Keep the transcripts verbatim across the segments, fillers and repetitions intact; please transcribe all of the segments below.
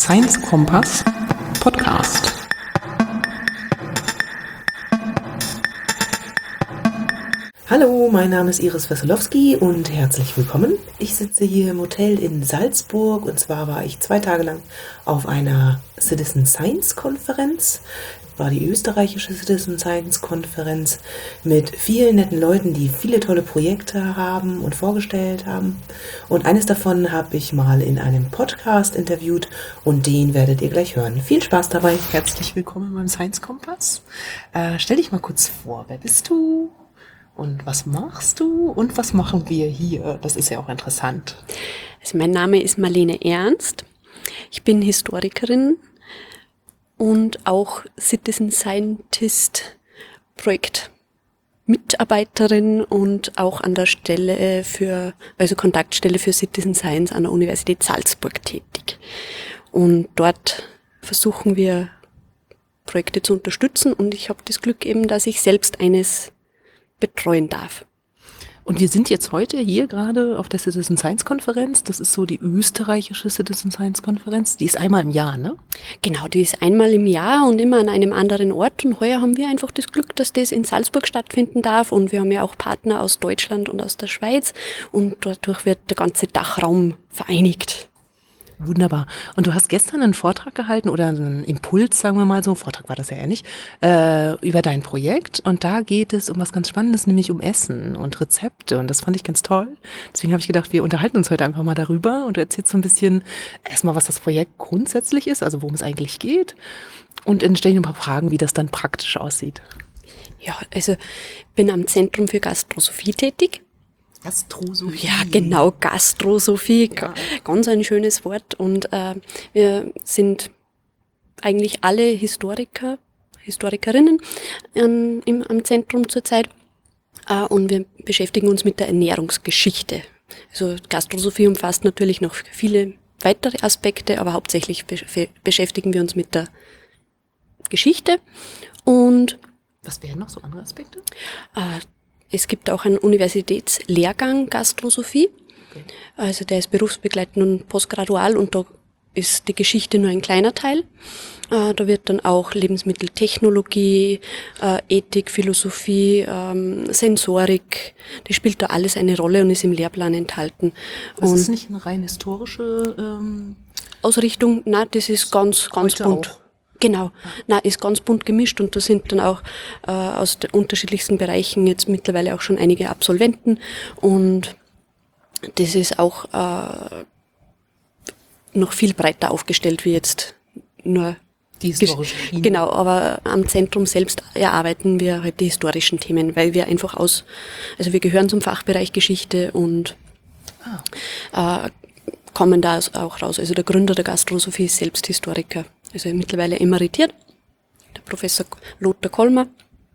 Science Kompass Podcast. Hallo, mein Name ist Iris Wesolowski und herzlich willkommen. Ich sitze hier im Hotel in Salzburg und zwar war ich zwei Tage lang auf einer Citizen Science Konferenz. War die österreichische Citizen Science Konferenz mit vielen netten Leuten, die viele tolle Projekte haben und vorgestellt haben. Und eines davon habe ich mal in einem Podcast interviewt und den werdet ihr gleich hören. Viel Spaß dabei. Herzlich willkommen beim Science Kompass. Äh, stell dich mal kurz vor, wer bist du und was machst du und was machen wir hier? Das ist ja auch interessant. Also mein Name ist Marlene Ernst. Ich bin Historikerin und auch Citizen Scientist Projektmitarbeiterin und auch an der Stelle für, also Kontaktstelle für Citizen Science an der Universität Salzburg tätig. Und dort versuchen wir Projekte zu unterstützen und ich habe das Glück eben, dass ich selbst eines betreuen darf. Und wir sind jetzt heute hier gerade auf der Citizen Science Konferenz. Das ist so die österreichische Citizen Science Konferenz. Die ist einmal im Jahr, ne? Genau, die ist einmal im Jahr und immer an einem anderen Ort. Und heuer haben wir einfach das Glück, dass das in Salzburg stattfinden darf. Und wir haben ja auch Partner aus Deutschland und aus der Schweiz. Und dadurch wird der ganze Dachraum vereinigt. Wunderbar. Und du hast gestern einen Vortrag gehalten oder einen Impuls, sagen wir mal so, Vortrag war das ja eher nicht, äh, über dein Projekt. Und da geht es um was ganz Spannendes, nämlich um Essen und Rezepte. Und das fand ich ganz toll. Deswegen habe ich gedacht, wir unterhalten uns heute einfach mal darüber. Und du erzählst so ein bisschen erstmal, was das Projekt grundsätzlich ist, also worum es eigentlich geht. Und dann stelle ich ein paar Fragen, wie das dann praktisch aussieht. Ja, also ich bin am Zentrum für Gastrosophie tätig. Gastrosophie. Ja, genau, Gastrosophie, ja. Ganz ein schönes Wort. Und äh, wir sind eigentlich alle Historiker, Historikerinnen ähm, im, am Zentrum zurzeit. Äh, und wir beschäftigen uns mit der Ernährungsgeschichte. Also Gastrosophie umfasst natürlich noch viele weitere Aspekte, aber hauptsächlich be- beschäftigen wir uns mit der Geschichte. Und was wären noch so andere Aspekte? Äh, Es gibt auch einen Universitätslehrgang Gastrosophie, okay. Also der ist berufsbegleitend und postgradual und da ist die Geschichte nur ein kleiner Teil. Äh, da wird dann auch Lebensmitteltechnologie, äh, Ethik, Philosophie, ähm, Sensorik, das spielt da alles eine Rolle und ist im Lehrplan enthalten. Das und ist nicht eine rein historische ähm, Ausrichtung? Nein, das ist ganz, ganz bunt. Auch. Genau, na ist ganz bunt gemischt und da sind dann auch äh, aus den unterschiedlichsten Bereichen jetzt mittlerweile auch schon einige Absolventen und das ist auch äh, noch viel breiter aufgestellt wie jetzt nur die historische Schiene. Genau, aber am Zentrum selbst erarbeiten wir halt die historischen Themen, weil wir einfach aus, also wir gehören zum Fachbereich Geschichte und ah. äh, kommen da auch raus. Also der Gründer der Gastrosophie ist selbst Historiker. Also mittlerweile emeritiert, der Professor Lothar Kollmer.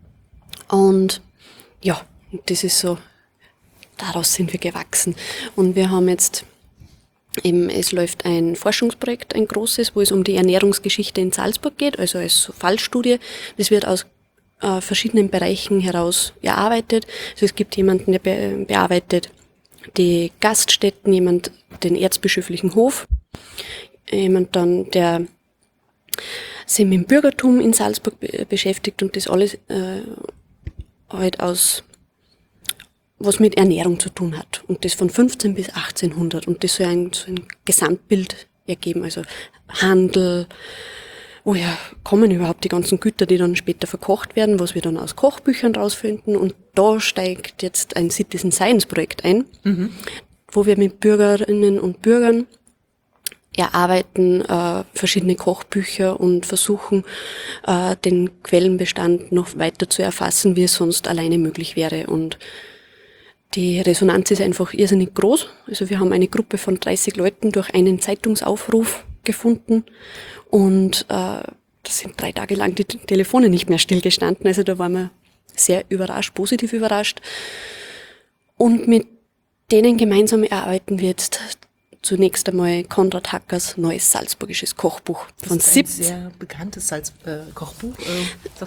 Und ja, das ist so, daraus sind wir gewachsen. Und wir haben jetzt eben, es läuft ein Forschungsprojekt, ein großes, wo es um die Ernährungsgeschichte in Salzburg geht, also als so Fallstudie. Das wird aus äh, verschiedenen Bereichen heraus erarbeitet. Also es gibt jemanden, der be- bearbeitet die Gaststätten, jemand den erzbischöflichen Hof, jemand dann, der sich mit dem Bürgertum in Salzburg be- beschäftigt und das alles äh, halt aus, was mit Ernährung zu tun hat. Und das von fünfzehn bis achtzehnhundert. Und das soll ein, so ein Gesamtbild ergeben, also Handel, woher kommen überhaupt die ganzen Güter, die dann später verkocht werden, was wir dann aus Kochbüchern rausfinden. Und da steigt jetzt ein Citizen Science Projekt ein, mhm. wo wir mit Bürgerinnen und Bürgern erarbeiten äh, verschiedene Kochbücher und versuchen, äh, den Quellenbestand noch weiter zu erfassen, wie es sonst alleine möglich wäre. Und die Resonanz ist einfach irrsinnig groß. Also wir haben eine Gruppe von dreißig Leuten durch einen Zeitungsaufruf gefunden und äh, da sind drei Tage lang die Telefone nicht mehr stillgestanden. Also da waren wir sehr überrascht, positiv überrascht. Und mit denen gemeinsam erarbeiten wir jetzt zunächst einmal Konrad Hackers neues salzburgisches Kochbuch. Das Von ist ein siebzehn sehr bekanntes Salz- äh, Kochbuch, äh, sagst du?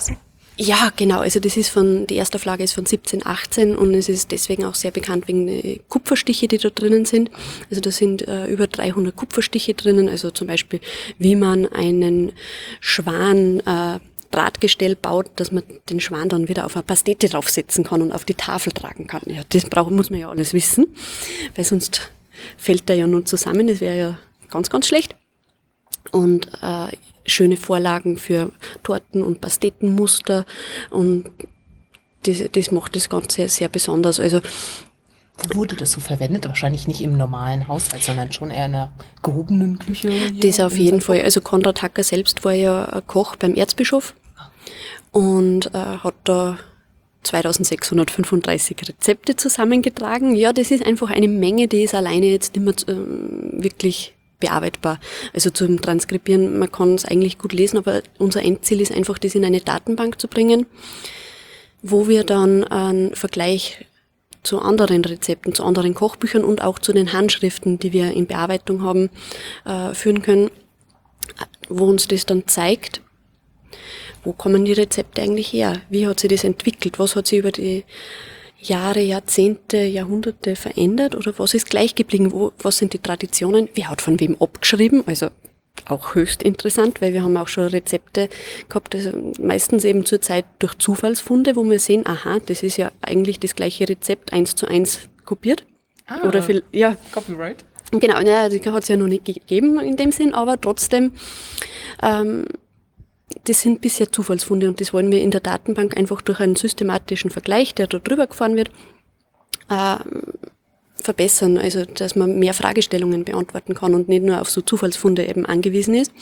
Ja, genau. Also das ist von, die erste Auflage ist von siebzehn achtzehn und es ist deswegen auch sehr bekannt wegen der Kupferstiche, die da drinnen sind. Also da sind äh, über dreihundert Kupferstiche drinnen. Also zum Beispiel, wie man einen Schwan äh, Drahtgestell baut, dass man den Schwan dann wieder auf eine Pastete draufsetzen kann und auf die Tafel tragen kann. Ja, das braucht, muss man ja alles wissen, weil sonst fällt der ja nur zusammen. Das wäre ja ganz, ganz schlecht. Und äh, schöne Vorlagen für Torten und Pastetenmuster und das, das macht das Ganze sehr besonders. Also wurde das so verwendet? Wahrscheinlich nicht im normalen Haushalt, sondern schon eher in einer gehobenen Küche? Das auf jeden Fall. Also Konrad Hacker selbst war ja ein Koch beim Erzbischof und äh, hat da zweitausendsechshundertfünfunddreißig Rezepte zusammengetragen. Ja, das ist einfach eine Menge, die ist alleine jetzt nicht mehr äh, wirklich bearbeitbar. Also zum Transkribieren, man kann es eigentlich gut lesen, aber unser Endziel ist einfach, das in eine Datenbank zu bringen, wo wir dann einen Vergleich zu anderen Rezepten, zu anderen Kochbüchern und auch zu den Handschriften, die wir in Bearbeitung haben, äh, führen können, wo uns das dann zeigt, wo kommen die Rezepte eigentlich her? Wie hat sich das entwickelt? Was hat sich über die Jahre, Jahrzehnte, Jahrhunderte verändert oder was ist gleich geblieben? Wo, was sind die Traditionen? Wer hat von wem abgeschrieben? Also auch höchst interessant, weil wir haben auch schon Rezepte gehabt, also meistens eben zur Zeit durch Zufallsfunde, wo wir sehen, aha, das ist ja eigentlich das gleiche Rezept eins zu eins kopiert. Ah, oder viel, ja. Copyright. Genau, ja, die hat es ja noch nicht gegeben in dem Sinn, aber trotzdem, ähm, das sind bisher Zufallsfunde und das wollen wir in der Datenbank einfach durch einen systematischen Vergleich, der da drüber gefahren wird, äh, verbessern. Also, dass man mehr Fragestellungen beantworten kann und nicht nur auf so Zufallsfunde eben angewiesen ist.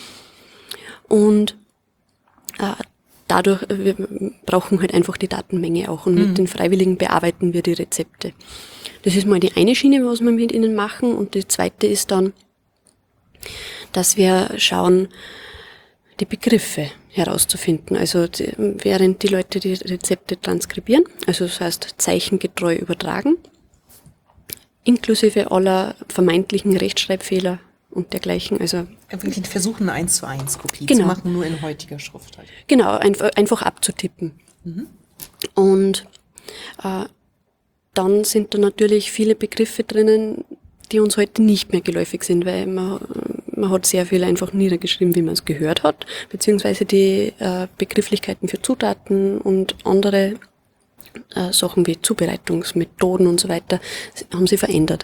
Und äh, dadurch, wir brauchen halt einfach die Datenmenge auch und mhm. mit den Freiwilligen bearbeiten wir die Rezepte. Das ist mal die eine Schiene, was wir mit ihnen machen und die zweite ist dann, dass wir schauen, die Begriffe herauszufinden. Also die, während die Leute die Rezepte transkribieren, also das heißt zeichengetreu übertragen, inklusive aller vermeintlichen Rechtschreibfehler und dergleichen. Also wirklich versuchen, eine eins zu eins Kopie genau. zu machen, nur in heutiger Schrift halt. Genau, einfach, einfach abzutippen. Mhm. Und äh, dann sind da natürlich viele Begriffe drinnen, die uns heute nicht mehr geläufig sind, weil man, man hat sehr viel einfach niedergeschrieben, wie man es gehört hat, beziehungsweise die äh, Begrifflichkeiten für Zutaten und andere äh, Sachen wie Zubereitungsmethoden und so weiter haben sich verändert.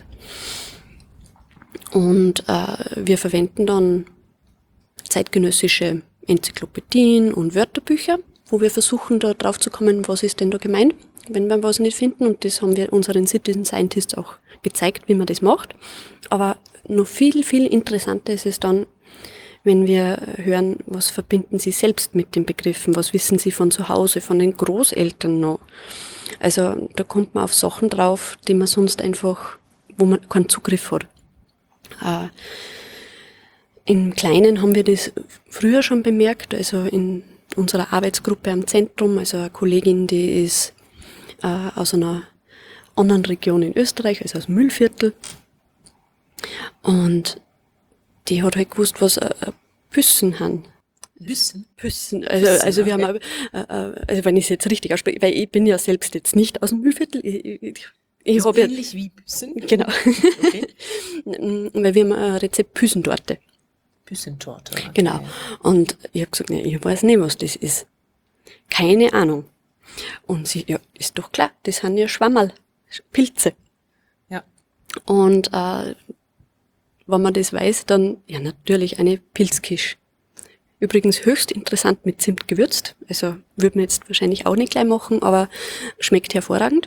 Und äh, wir verwenden dann zeitgenössische Enzyklopädien und Wörterbücher, wo wir versuchen, da drauf zu kommen, was ist denn da gemeint, wenn wir was nicht finden. Und das haben wir unseren Citizen Scientists auch gezeigt, wie man das macht. Aber noch viel, viel interessanter ist es dann, wenn wir hören, was verbinden Sie selbst mit den Begriffen, was wissen Sie von zu Hause, von den Großeltern noch. Also da kommt man auf Sachen drauf, die man sonst einfach, wo man keinen Zugriff hat. Äh, Im Kleinen haben wir das früher schon bemerkt, also in unserer Arbeitsgruppe am Zentrum, also eine Kollegin, die ist äh, aus einer anderen Region in Österreich, also aus Mühlviertel. Und die hat halt gewusst, was äh, Püssen haben. Büssen? Püssen. Also, Püssen, also wir okay. haben, äh, also wenn ich es jetzt richtig ausspreche, weil ich bin ja selbst jetzt nicht aus dem Mühlviertel. Ich, ich, ich so habe ja, ähnlich wie Büssen? genau. Okay. Weil wir haben ein Rezept Püssentorte. Püssentorte. Okay. Genau. Und ich habe gesagt, nee, ich weiß nicht, was das ist. Keine Ahnung. Und sie, ja, ist doch klar, das sind ja Schwammerl, Pilze. Ja. Und äh, wenn man das weiß, dann ja natürlich eine Pilzkisch. Übrigens höchst interessant mit Zimt gewürzt. Also würde man jetzt wahrscheinlich auch nicht gleich machen, aber schmeckt hervorragend.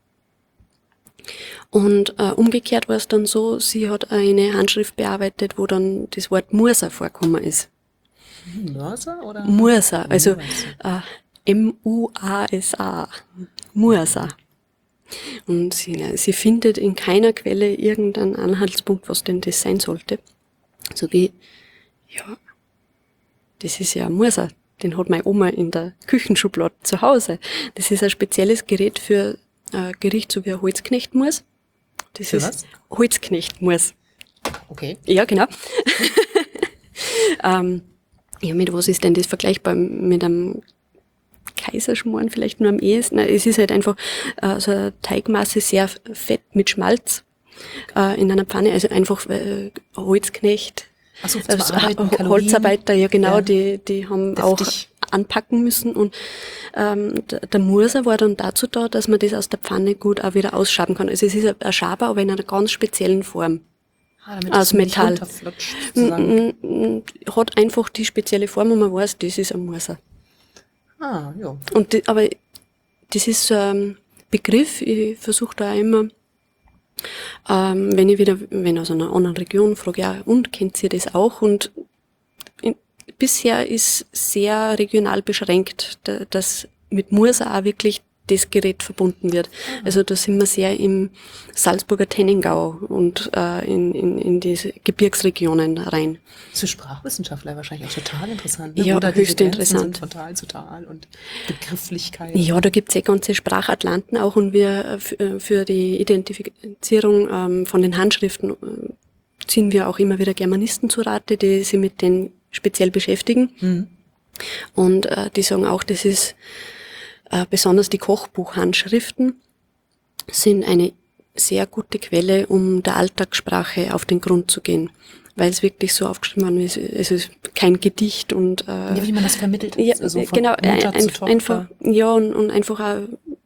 Und äh, umgekehrt war es dann so, sie hat eine Handschrift bearbeitet, wo dann das Wort Mursa vorkommen ist. Mursa oder? Mursa, also äh, M U A S A. Mursa. Und sie, sie findet in keiner Quelle irgendeinen Anhaltspunkt, was denn das sein sollte. So wie, ja, das ist ja ein Mursa. Den hat meine Oma in der Küchenschublade zu Hause. Das ist ein spezielles Gerät für äh, Gericht, so wie ein Holzknechtmus. Das Für ist was? Holzknechtmus. Okay. Ja, genau. ähm, ja, mit was ist denn das vergleichbar? Mit einem Kaiserschmarrn vielleicht nur am ehesten. Es ist halt einfach äh, so eine Teigmasse, sehr fett mit Schmalz äh, in einer Pfanne, also einfach äh, Holzknecht, Ach so, zum also Arbeiten, Kalorien. Holzarbeiter, ja genau, Ja. die die haben Deftig. auch anpacken müssen und ähm, der, der Murser war dann dazu da, dass man das aus der Pfanne gut auch wieder ausschaben kann. Also es ist ein Schaber, aber in einer ganz speziellen Form. Ah, damit Aus es nicht Metall. runterflutscht, sozusagen. Mm, mm, mm, Hat einfach die spezielle Form und man weiß, das ist ein Murser. Ah, ja. Und die, aber das ist so ein Begriff, ich versuche da auch immer, ähm, wenn ich wieder, wenn aus einer anderen Region frage, ja, und kennt ihr das auch? Und in, bisher ist sehr regional beschränkt, da, dass mit Murser auch wirklich das Gerät verbunden wird. Also da sind wir sehr im Salzburger Tennengau und äh, in, in, in diese Gebirgsregionen rein. Für Sprachwissenschaftler wahrscheinlich auch total interessant. Ne? Ja, Wo da höchst diese Grenzen interessant. sind von Tal zu Tal und Begrifflichkeiten. Ja, da gibt's ja ganze Sprachatlanten auch und wir äh, f- äh, für die Identifizierung ähm, von den Handschriften äh, ziehen wir auch immer wieder Germanisten zu Rate, die sich mit denen speziell beschäftigen. Mhm. Und äh, die sagen auch, das ist äh, besonders die Kochbuchhandschriften sind eine sehr gute Quelle, um der Alltagssprache auf den Grund zu gehen. Weil es wirklich so aufgeschrieben ist, es ist kein Gedicht und äh, Ja, wie man das vermittelt. ja, also von genau, Mutter ein, zu Tochter. einfach, ja, und, und einfach auch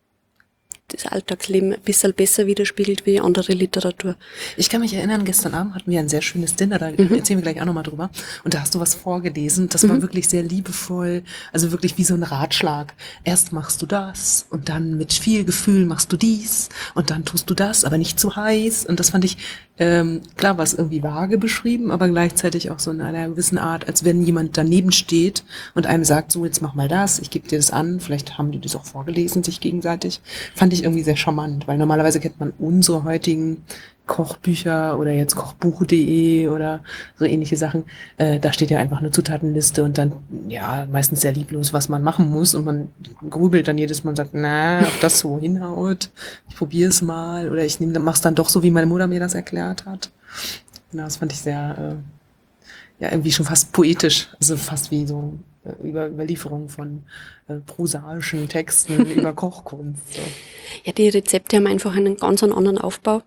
das Alltagsleben ein bisschen besser widerspiegelt wie andere Literatur. Ich kann mich erinnern, gestern Abend hatten wir ein sehr schönes Dinner, da erzählen wir gleich auch nochmal drüber. Und da hast du was vorgelesen, das war wirklich sehr liebevoll, also wirklich wie so ein Ratschlag. Erst machst du das und dann mit viel Gefühl machst du dies und dann tust du das, aber nicht zu heiß. Und das fand ich, ähm, klar war es irgendwie vage beschrieben, aber gleichzeitig auch so in einer gewissen Art, als wenn jemand daneben steht und einem sagt, so jetzt mach mal das, ich gebe dir das an, vielleicht haben die das auch vorgelesen, sich gegenseitig. Fand ich irgendwie sehr charmant, weil normalerweise kennt man unsere heutigen Kochbücher oder jetzt kochbuch punkt de oder so ähnliche Sachen. Äh, da steht ja einfach eine Zutatenliste und dann, ja, meistens sehr lieblos, was man machen muss und man grübelt dann jedes Mal und sagt, na, ob das so hinhaut, ich probiere es mal oder ich nehme, mach's dann doch so, wie meine Mutter mir das erklärt hat. Genau, das fand ich sehr, äh, ja, irgendwie schon fast poetisch, also fast wie so äh, über Überlieferung von äh, prosaischen Texten über Kochkunst. So. Ja, die Rezepte haben einfach einen ganz anderen Aufbau.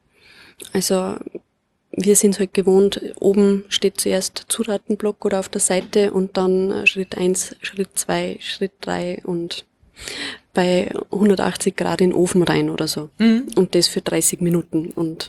Also wir sind halt gewohnt, oben steht zuerst Zutatenblock oder auf der Seite und dann äh, Schritt eins, Schritt zwei, Schritt drei und bei hundertachtzig Grad in den Ofen rein oder so. Mhm. Und das für dreißig Minuten. Und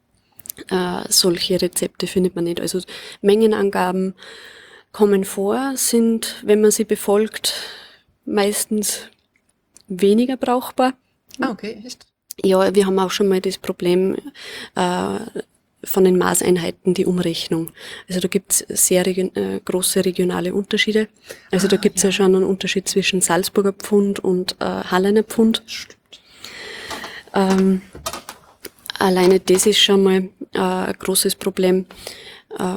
äh, solche Rezepte findet man nicht. Also Mengenangaben kommen vor, sind, wenn man sie befolgt, meistens weniger brauchbar. Ah, okay, echt? Ja, wir haben auch schon mal das Problem äh, von den Maßeinheiten, die Umrechnung. Also da gibt's sehr region, äh, große regionale Unterschiede. Also Ah, da gibt's ja. ja. schon einen Unterschied zwischen Salzburger Pfund und äh, Hallener Pfund. Stimmt. Ähm, alleine das ist schon mal äh, ein großes Problem. Äh,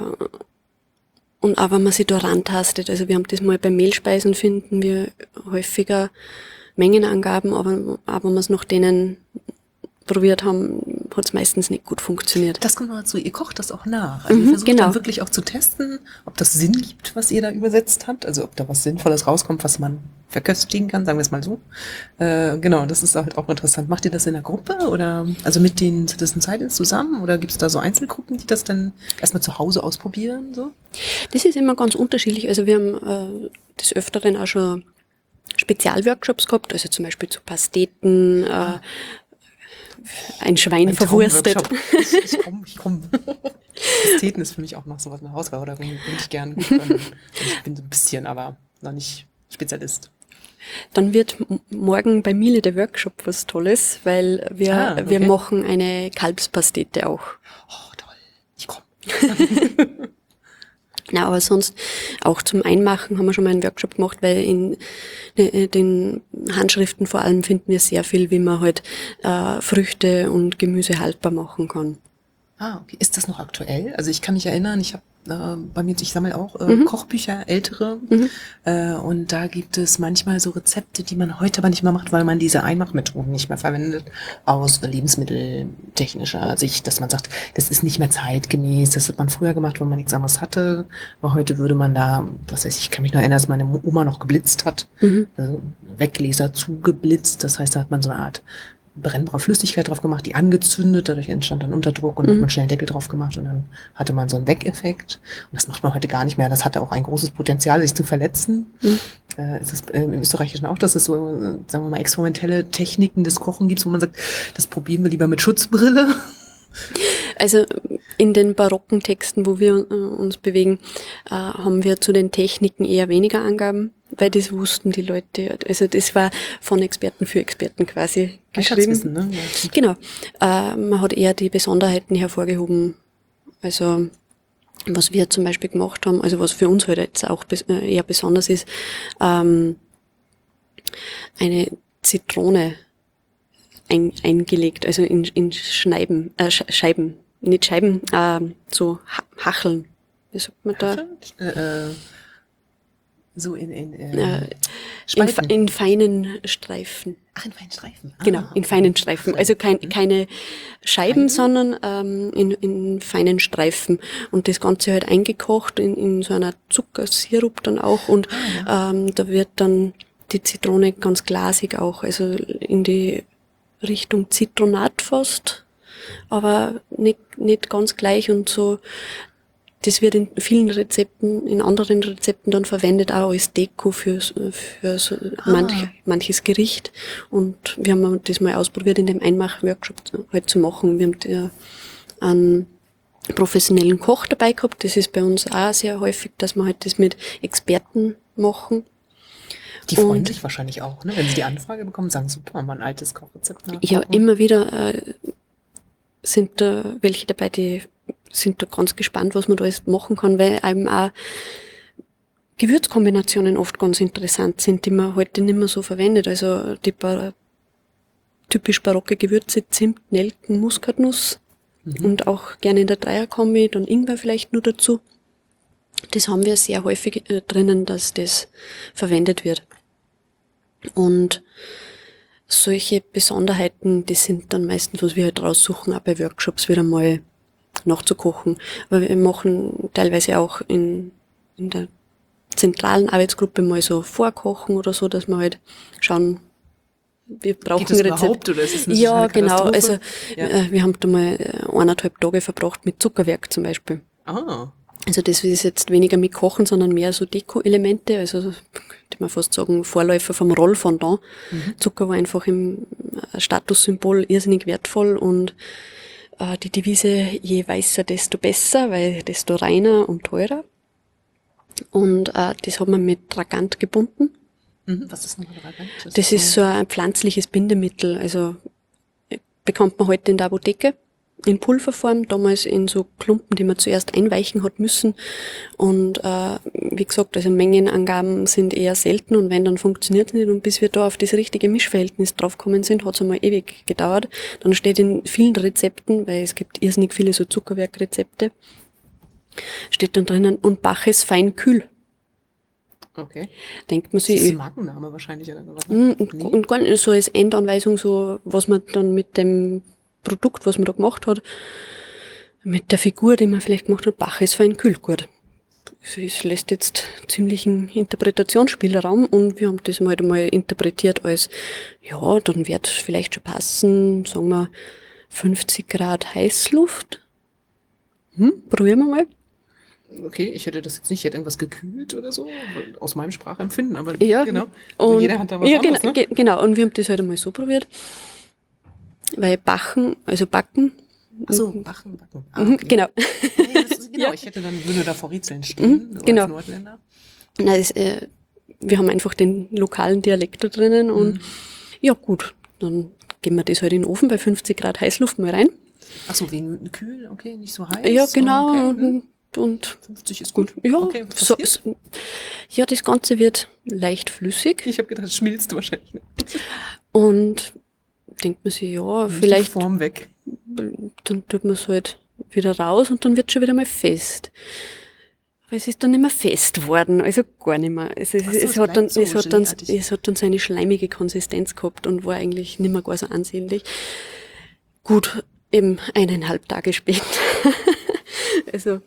und auch wenn man sich da rantastet, also wir haben das mal bei Mehlspeisen, finden wir häufiger Mengenangaben, aber, aber wenn wir es nach denen probiert haben, hat es meistens nicht gut funktioniert. Das kommt noch dazu, ihr kocht das auch nach. Also Mhm, ihr versucht genau. dann wirklich auch zu testen, ob das Sinn gibt, was ihr da übersetzt habt. Also ob da was Sinnvolles rauskommt, was man verköstigen kann, sagen wir es mal so. Äh, genau, das ist halt auch interessant. Macht ihr das in der Gruppe oder also mit den Citizen Science zusammen oder gibt es da so Einzelgruppen, die das dann erstmal zu Hause ausprobieren? So? Das ist immer ganz unterschiedlich. Also wir haben äh, des Öfteren auch schon Spezialworkshops gehabt, also zum Beispiel zu Pasteten, äh, ein Schwein Ein verwurstet. Traumworkshop. Ich, ich komm, ich komm. Pasteten ist für mich auch noch sowas eine Herausforderung, würde ich gerne gut können. Ich bin so ein bisschen, aber noch nicht Spezialist. Dann wird m- morgen bei Miele der Workshop was Tolles, weil wir, Ah, okay. wir machen eine Kalbspastete auch. Oh, toll. Ich komme. Na, aber sonst auch zum Einmachen haben wir schon mal einen Workshop gemacht, weil in äh, den Handschriften vor allem finden wir sehr viel, wie man halt äh, Früchte und Gemüse haltbar machen kann. Ah, okay. Ist das noch aktuell? Also ich kann mich erinnern, ich habe äh, bei mir, ich sammle auch äh, Mhm. Kochbücher, ältere. Mhm. Äh, und da gibt es manchmal so Rezepte, die man heute aber nicht mehr macht, weil man diese Einmachmethoden nicht mehr verwendet, aus lebensmitteltechnischer Sicht, dass man sagt, das ist nicht mehr zeitgemäß, das hat man früher gemacht, wenn man nichts anderes hatte. Aber heute würde man da, was weiß ich, ich kann mich noch erinnern, dass meine Oma noch geblitzt hat, Mhm. also Weggläser zugeblitzt. Das heißt, da hat man so eine Art brennbare Flüssigkeit drauf gemacht, die angezündet, dadurch entstand dann Unterdruck und dann Mhm. hat man schnell einen Deckel drauf gemacht und dann hatte man so einen Weckeffekt. Und das macht man heute gar nicht mehr. Das hatte auch ein großes Potenzial, sich zu verletzen. Mhm. Äh, es ist äh, im Österreichischen auch, dass es so, äh, sagen wir mal, experimentelle Techniken des Kochen gibt, wo man sagt, das probieren wir lieber mit Schutzbrille. Also in den barocken Texten, wo wir äh, uns bewegen, äh, haben wir zu den Techniken eher weniger Angaben, weil das wussten die Leute. Also das war von Experten für Experten quasi geschrieben. Wissen, ne? Ja. Genau. Äh, man hat eher die Besonderheiten hervorgehoben. Also was wir zum Beispiel gemacht haben, also was für uns heute jetzt auch bes äh, eher besonders ist, ähm, eine Zitrone ein, eingelegt, also in, in Scheiben, äh, Scheiben, nicht Scheiben, äh, so Hacheln. Wie sagt man da? Äh, so in, in, äh, Äh, in, in feinen Streifen. Ach, in feinen Streifen. Ah, Genau, in feinen Streifen. Ach, Also kein, mhm. keine Scheiben, Scheiben? sondern ähm, in, in feinen Streifen. Und das Ganze halt eingekocht in, in so einer Zuckersirup dann auch. Und ah, ja. ähm, da wird dann die Zitrone ganz glasig auch, also in die Richtung Zitronat fast, aber nicht, nicht ganz gleich und so. Das wird in vielen Rezepten, in anderen Rezepten dann verwendet, auch als Deko für, für so ah. manch, manches Gericht. Und wir haben das mal ausprobiert, in dem Einmach-Workshop halt zu machen. Wir haben ja einen professionellen Koch dabei gehabt. Das ist bei uns auch sehr häufig, dass wir halt das mit Experten machen. Die freuen und sich wahrscheinlich auch, ne? Wenn sie die Anfrage bekommen, sagen, super, mal ein altes Kochrezept nachkochen. Ja, immer wieder äh, sind da welche dabei, die sind da ganz gespannt, was man da jetzt machen kann, weil eben auch Gewürzkombinationen oft ganz interessant sind, die man heute nicht mehr so verwendet. Also die bar- typisch barocke Gewürze, Zimt, Nelken, Muskatnuss mhm. und auch gerne in der Dreierkombi, dann Ingwer vielleicht nur dazu. Das haben wir sehr häufig äh, drinnen, dass das verwendet wird. Und solche Besonderheiten, das sind dann meistens, was wir halt raussuchen, auch bei Workshops wieder mal nachzukochen. Aber wir machen teilweise auch in, in der zentralen Arbeitsgruppe mal so vorkochen oder so, dass wir halt schauen, wir brauchen Geht das überhaupt, oder ist es eine Ja, genau. Also ja. äh, wir haben da mal eineinhalb Tage verbracht mit Zuckerwerk zum Beispiel. Ah. Also das ist jetzt weniger mit Kochen, sondern mehr so Deko-Elemente, also könnte man fast sagen Vorläufer vom Rollfondant. Mhm. Zucker war einfach im Statussymbol irrsinnig wertvoll und äh, die Devise, je weißer, desto besser, weil desto reiner und teurer. Und äh, das hat man mit Tragant gebunden. Mhm. Was ist nochmal Tragant? Das, das ist so ein pflanzliches Bindemittel, also bekommt man heute in der Apotheke. In Pulverform, damals in so Klumpen, die man zuerst einweichen hat müssen. Und äh, wie gesagt, also Mengenangaben sind eher selten und wenn, dann funktioniert es nicht. Und bis wir da auf das richtige Mischverhältnis draufgekommen sind, hat es einmal ewig gedauert. Dann steht in vielen Rezepten, weil es gibt irrsinnig viele so Zuckerwerkrezepte, steht dann drinnen, und Baches fein kühl. Okay. Denkt man sich. Das ist ein Markenname wahrscheinlich oder sowas. Ne? Und, nee. und gar nicht so als Endanweisung, so was man dann mit dem Produkt, was man da gemacht hat, mit der Figur, die man vielleicht gemacht hat, Bach ist fein kühl gut. Es lässt jetzt ziemlichen Interpretationsspielraum und wir haben das mal einmal interpretiert als, ja, dann wird vielleicht schon passen, sagen wir, fünfzig Grad Heißluft. Hm, probieren wir mal. Okay, ich hätte das jetzt nicht, ich hätte irgendwas gekühlt oder so, aus meinem Sprachempfinden, aber ja, genau. Also und, jeder hat da was ja, anderes, genau, ne? genau, und wir haben das halt einmal so probiert. Weil Bachen, also Backen. Ach so, Bachen, Backen. Ah, okay. Genau. Ja, das ist, genau, ja. Ich hätte dann, würde da vor Rätseln stehen, mhm, so genau. als Nordländer. Na, das, äh, wir haben einfach den lokalen Dialekt da drinnen und mhm. ja gut, dann geben wir das halt in den Ofen bei fünfzig Grad Heißluft mal rein. Ach so, wegen kühl, okay, nicht so heiß. Ja, genau. Okay. Und, und fünfzig ist gut. Ja, okay, so, so, ja, das Ganze wird leicht flüssig. Ich habe gedacht, das schmilzt wahrscheinlich nicht. Und denkt man sich, ja, nicht vielleicht. Die Form weg. Dann tut man es halt wieder raus und dann wird schon wieder mal fest. Aber es ist dann nicht mehr fest geworden, also gar nicht mehr. Es, es, Ach so, es, es hat dann, bleibt so es, hat dann, geleeartig. es hat dann so eine schleimige Konsistenz gehabt und war eigentlich nicht mehr gar so ansehnlich. Gut, eben eineinhalb Tage später. Also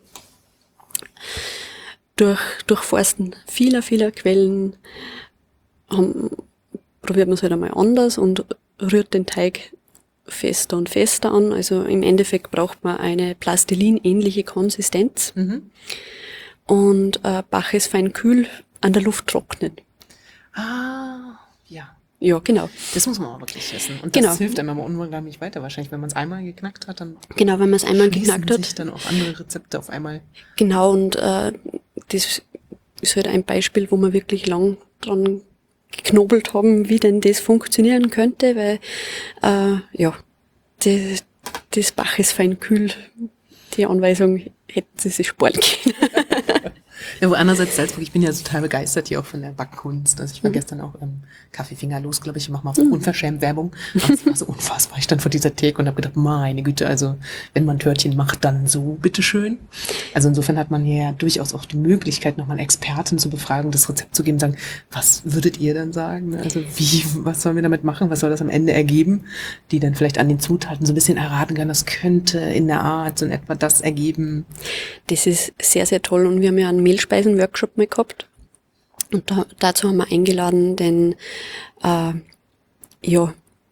durch Durchforsten vieler, vieler Quellen haben, probiert man es halt einmal anders und rührt den Teig fester und fester an. Also im Endeffekt braucht man eine Plastilin-ähnliche Konsistenz. Mhm. Und äh, Bach es fein kühl an der Luft trocknen. Ah, ja. Ja, genau. Das muss man auch wirklich wissen. Und das Genau. hilft einem aber unheimlich weiter wahrscheinlich. Wenn man es einmal geknackt hat, dann Genau, wenn man es einmal schließen geknackt hat. sich dann auch andere Rezepte auf einmal. Genau, und äh, das ist halt ein Beispiel, wo wir wirklich lang dran geknobelt haben, wie denn das funktionieren könnte, weil äh, ja, die, das Bach ist fein kühl, die Anweisung hätten sie sich sparen können. Ja, aber andererseits Salzburg, ich bin ja total begeistert hier auch von der Backkunst. Also ich war Mhm. gestern auch im Kaffeefinger los, glaube ich, ich mache mal unverschämt Werbung. Aber es war so unfassbar. Ich stand vor dieser Theke und habe gedacht, meine Güte, also wenn man Törtchen macht, dann so, bitteschön. Also insofern hat man hier ja durchaus auch die Möglichkeit, nochmal Experten zu befragen, das Rezept zu geben, sagen, was würdet ihr dann sagen? Also wie, was sollen wir damit machen? Was soll das am Ende ergeben? Die dann vielleicht an den Zutaten so ein bisschen erraten können, das könnte in der Art so in etwa das ergeben. Das ist sehr, sehr toll und wir haben ja einen Mehlspeisen-Workshop mal gehabt und da, dazu haben wir eingeladen den, äh, ja,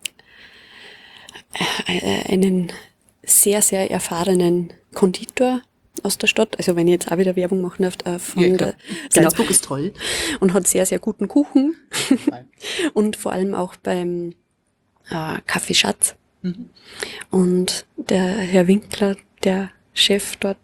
äh, einen sehr, sehr erfahrenen Konditor aus der Stadt, also wenn ich jetzt auch wieder Werbung machen darf, äh, von Ja, der, klar. genau, Salzburg ist toll. und hat sehr, sehr guten Kuchen und vor allem auch beim äh, Kaffeeschatz. Mhm. Und der Herr Winkler, der Chef dort,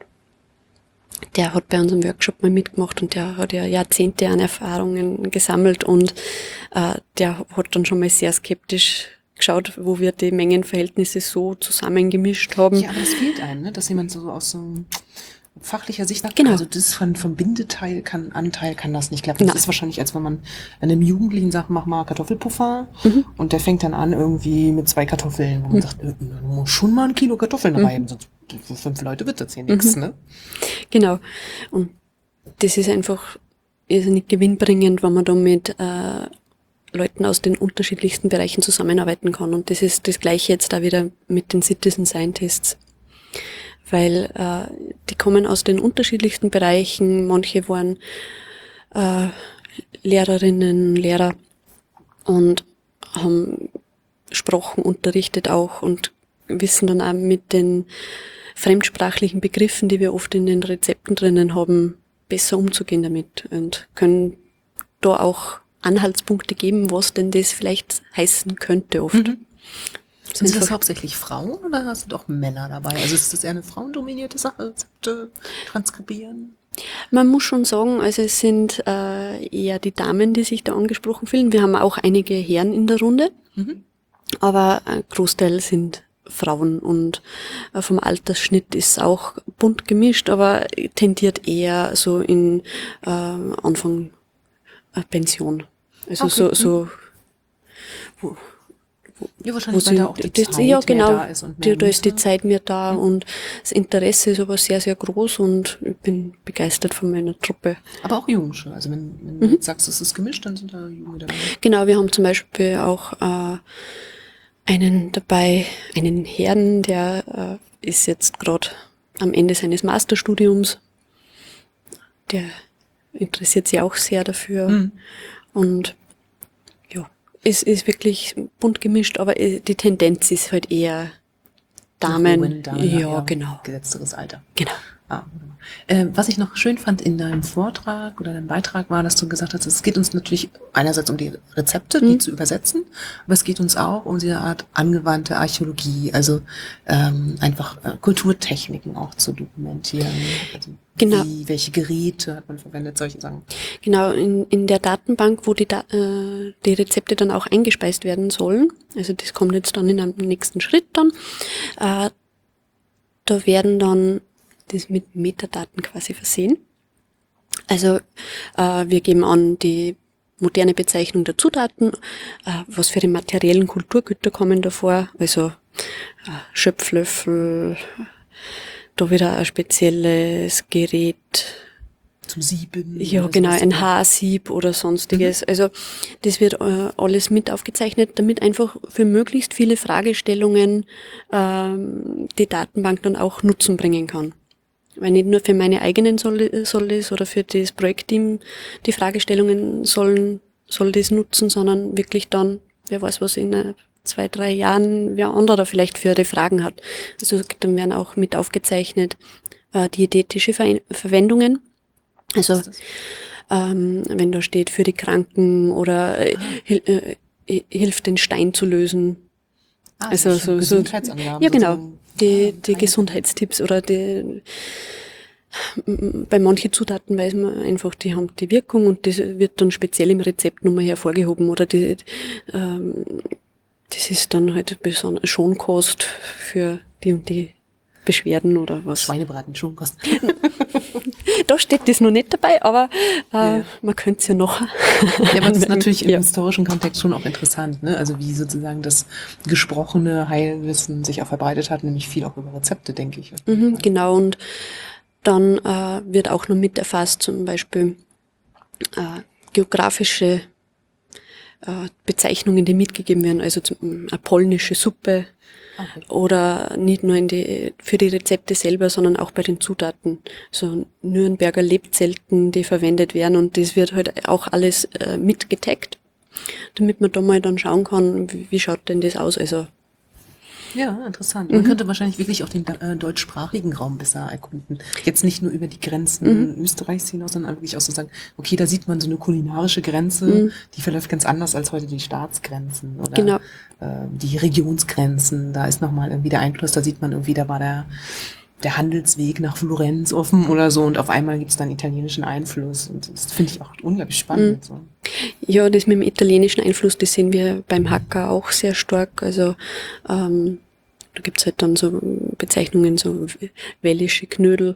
der hat bei unserem Workshop mal mitgemacht und der hat ja Jahrzehnte an Erfahrungen gesammelt und äh, der hat dann schon mal sehr skeptisch geschaut, wo wir die Mengenverhältnisse so zusammengemischt haben. Ja, aber das fehlt einem, ne? Dass jemand so aus so fachlicher Sicht sagt, Genau. also das von, vom Bindeteil kann, Anteil kann das nicht klappen. Das Nein. ist wahrscheinlich, als wenn man einem Jugendlichen sagt, mach mal Kartoffelpuffer Mhm. und der fängt dann an irgendwie mit zwei Kartoffeln, wo man sagt, äh, du musst schon mal ein Kilo Kartoffeln reiben, sonst für fünf Leute wird das hier nichts, ne? Genau. Und das ist einfach irrsinnig gewinnbringend, wenn man da mit äh, Leuten aus den unterschiedlichsten Bereichen zusammenarbeiten kann. Und das ist das Gleiche jetzt da wieder mit den Citizen Scientists. Weil äh, die kommen aus den unterschiedlichsten Bereichen. Manche waren äh, Lehrerinnen, Lehrer und haben Sprachen unterrichtet auch und wissen dann auch mit den fremdsprachlichen Begriffen, die wir oft in den Rezepten drinnen haben, besser umzugehen damit und können da auch Anhaltspunkte geben, was denn das vielleicht heißen könnte oft. Mhm. Sind das einfach- hauptsächlich Frauen oder sind auch Männer dabei? Also ist das eher eine frauendominierte Sache, Rezepte transkribieren? Man muss schon sagen, also es sind äh, eher die Damen, die sich da angesprochen fühlen. Wir haben auch einige Herren in der Runde, Mhm. aber ein Großteil sind Frauen und äh, vom Altersschnitt ist auch bunt gemischt, aber tendiert eher so in äh, Anfang äh, Pension. Also Okay. so, so wo, Ja, wo wahrscheinlich, weil sie, da auch die das, Zeit ja, genau, mehr da ist. Und die, mehr da ist die Muße. Zeit mehr da und das Interesse ist aber sehr, sehr groß und ich bin begeistert von meiner Truppe. Aber auch jung schon. Also wenn, wenn du jetzt sagst, es ist gemischt, dann sind da Junge dabei. Genau, wir haben zum Beispiel auch äh, einen dabei, einen Herrn, der äh, ist jetzt gerade am Ende seines Masterstudiums. Der interessiert sich auch sehr dafür. Mhm. Und ja, es ist wirklich bunt gemischt, aber äh, die Tendenz ist halt eher Damen. Women, Damen, ja, genau. Gesetzteres Alter. Genau. Ah, wunderbar. Ähm, was ich noch schön fand in deinem Vortrag oder deinem Beitrag war, dass du gesagt hast, es geht uns natürlich einerseits um die Rezepte, die Mhm. zu übersetzen, aber es geht uns auch um diese Art angewandte Archäologie, also ähm, einfach äh, Kulturtechniken auch zu dokumentieren. Also Genau. Wie, welche Geräte hat man verwendet, solche Sachen. Genau, in, in der Datenbank, wo die, Da- äh, die Rezepte dann auch eingespeist werden sollen, also das kommt jetzt dann in einem nächsten Schritt dann, äh, da werden dann das mit Metadaten quasi versehen. Also äh, wir geben an die moderne Bezeichnung der Zutaten, äh, was für die materiellen Kulturgüter kommen davor, also äh, Schöpflöffel, da wieder ein spezielles Gerät, zum Sieben. Ja, genau, ein Haarsieb oder sonstiges. Mhm. Also das wird äh, alles mit aufgezeichnet, damit einfach für möglichst viele Fragestellungen ähm, die Datenbank dann auch Nutzen bringen kann. Weil nicht nur für meine eigenen soll, soll es oder für das Projektteam die Fragestellungen sollen, soll das nutzen, sondern wirklich dann, wer weiß, was in äh, zwei, drei Jahren wer anderer vielleicht für ihre Fragen hat. Also dann werden auch mit aufgezeichnet äh, dietetische Ver- Verwendungen. Also ähm, wenn da steht für die Kranken oder äh, hil- äh, hilft den Stein zu lösen. Ah, also so, so ja genau, die, die Gesundheitstipps oder die bei manchen Zutaten weiß man einfach, die haben die Wirkung und das wird dann speziell im Rezept nochmal hervorgehoben oder die, ähm, das ist dann halt besonders Schonkost für die und die Beschwerden oder was. Schweinebraten, Schonkost. Da steht das noch nicht dabei, aber äh, ja. man könnte es ja noch. Ja, aber das ist natürlich im ja. historischen Kontext schon auch interessant, ne? Also wie sozusagen das gesprochene Heilwissen sich auch verbreitet hat, nämlich viel auch über Rezepte, denke ich. Mhm, genau, und dann äh, wird auch noch mit erfasst, zum Beispiel äh, geografische äh, Bezeichnungen, die mitgegeben werden, also zum, eine polnische Suppe. Okay. Oder nicht nur in die, für die Rezepte selber, sondern auch bei den Zutaten. So Nürnberger Lebzelten, die verwendet werden und das wird halt auch alles äh, mitgetaggt, damit man da mal dann schauen kann, wie, wie schaut denn das aus. Also ja, interessant. Man mhm. könnte wahrscheinlich wirklich auch den äh, deutschsprachigen Raum besser erkunden. Jetzt nicht nur über die Grenzen mhm. Österreichs hinaus, sondern wirklich auch so sagen, okay, da sieht man so eine kulinarische Grenze, mhm. die verläuft ganz anders als heute die Staatsgrenzen oder genau. äh, die Regionsgrenzen. Da ist nochmal irgendwie der Einfluss, da sieht man irgendwie, da war der der Handelsweg nach Florenz offen oder so und auf einmal gibt es dann italienischen Einfluss und das finde ich auch unglaublich spannend. Mhm. So. Ja, das mit dem italienischen Einfluss, das sehen wir beim Hacker auch sehr stark. Also ähm, da gibt es halt dann so Bezeichnungen, so wellische Knödel,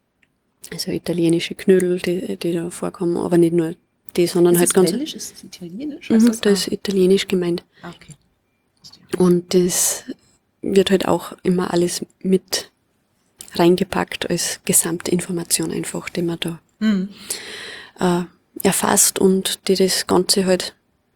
also italienische Knödel, die, die da vorkommen, aber nicht nur die, sondern ist halt ganz... Wellisch? Ist das italienisch? Mhm, das, das ist italienisch gemeint. Ah, okay. Und das wird halt auch immer alles mit reingepackt als Gesamtinformation einfach, die man da mhm. äh, erfasst und die das Ganze halt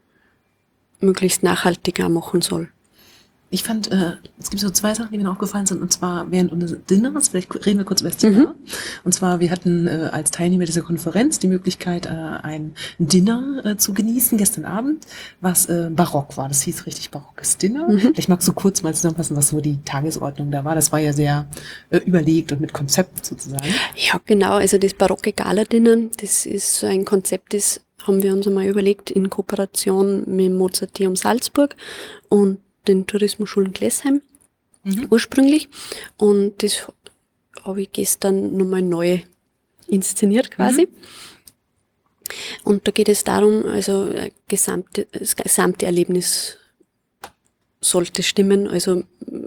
möglichst nachhaltiger machen soll. Ich fand, äh, es gibt so zwei Sachen, die mir aufgefallen sind, und zwar während unseres Dinners, vielleicht reden wir kurz über das Thema. Mhm. Und zwar, wir hatten äh, als Teilnehmer dieser Konferenz die Möglichkeit, äh, ein Dinner äh, zu genießen gestern Abend, was äh, barock war. Das hieß richtig barockes Dinner. Mhm. Vielleicht magst du kurz mal zusammenfassen, was so die Tagesordnung da war. Das war ja sehr äh, überlegt und mit Konzept sozusagen. Ja, genau. Also das barocke Gala-Dinner, das ist so ein Konzept, das haben wir uns einmal überlegt in Kooperation mit dem Mozarteum Salzburg und den Tourismusschulen Glessheim mhm. ursprünglich. Und das habe ich gestern nochmal neu inszeniert quasi. Mhm. Und da geht es darum, also gesamte, das gesamte Erlebnis sollte stimmen, also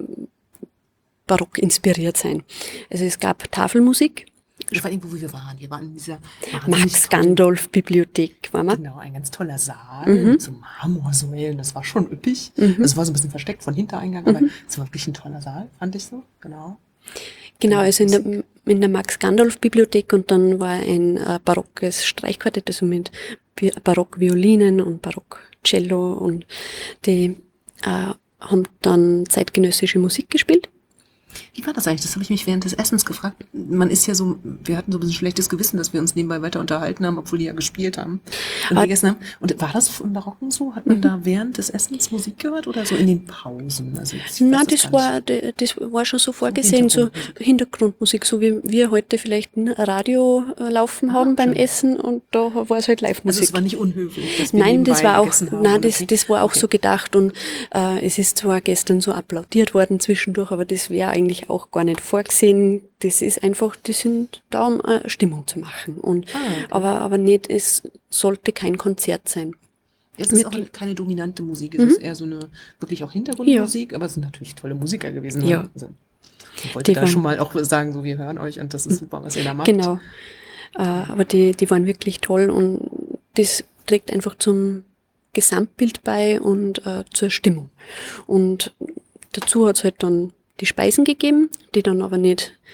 barock inspiriert sein. Also es gab Tafelmusik. Ich weiß nicht, wo wir waren. Wir waren in dieser Max-Gandolf-Bibliothek, waren wir. Genau, ein ganz toller Saal mhm. mit so Marmorsäulen. Das war schon üppig. Mhm. Das war so ein bisschen versteckt von Hintereingang, mhm. aber es war wirklich ein toller Saal, fand ich so. Genau. Genau, also in der, in der Max-Gandolf-Bibliothek und dann war ein äh, barockes Streichquartett, also mit Barock-Violinen und Barock-Cello und die äh, haben dann zeitgenössische Musik gespielt. Wie war das eigentlich? Das habe ich mich während des Essens gefragt. Man ist ja so, wir hatten so ein bisschen schlechtes Gewissen, dass wir uns nebenbei weiter unterhalten haben, obwohl die ja gespielt haben und Aber gegessen haben. Und war das im Barocken so? Hat man mhm. da während des Essens Musik gehört oder so in den Pausen? Also Nein, das, das war, das war schon so vorgesehen, so Hintergrundmusik, so Hintergrundmusik, so wie wir heute vielleicht ein Radio laufen haben ah, beim schön. Essen und da war es halt Live-Musik. Also es war nicht unhöflich, dass wir Nein, das war auch, nein, das, okay. das war auch okay. so gedacht und äh, es ist zwar gestern so applaudiert worden zwischendurch, aber das wäre eigentlich auch gar nicht vorgesehen. Das ist einfach, die sind da, um eine Stimmung zu machen. Und, ah, okay. aber, aber nicht, es sollte kein Konzert sein. Es ist auch keine dominante Musik, es mhm. ist eher so eine wirklich auch Hintergrundmusik, ja. aber es sind natürlich tolle Musiker gewesen. Ja. Also, ich wollte die da waren, schon mal auch sagen, so wir hören euch und das ist super, was ihr da macht. Genau. Äh, aber die, die waren wirklich toll und das trägt einfach zum Gesamtbild bei und äh, zur Stimmung. Und dazu hat es halt dann die Speisen gegeben, die dann aber nicht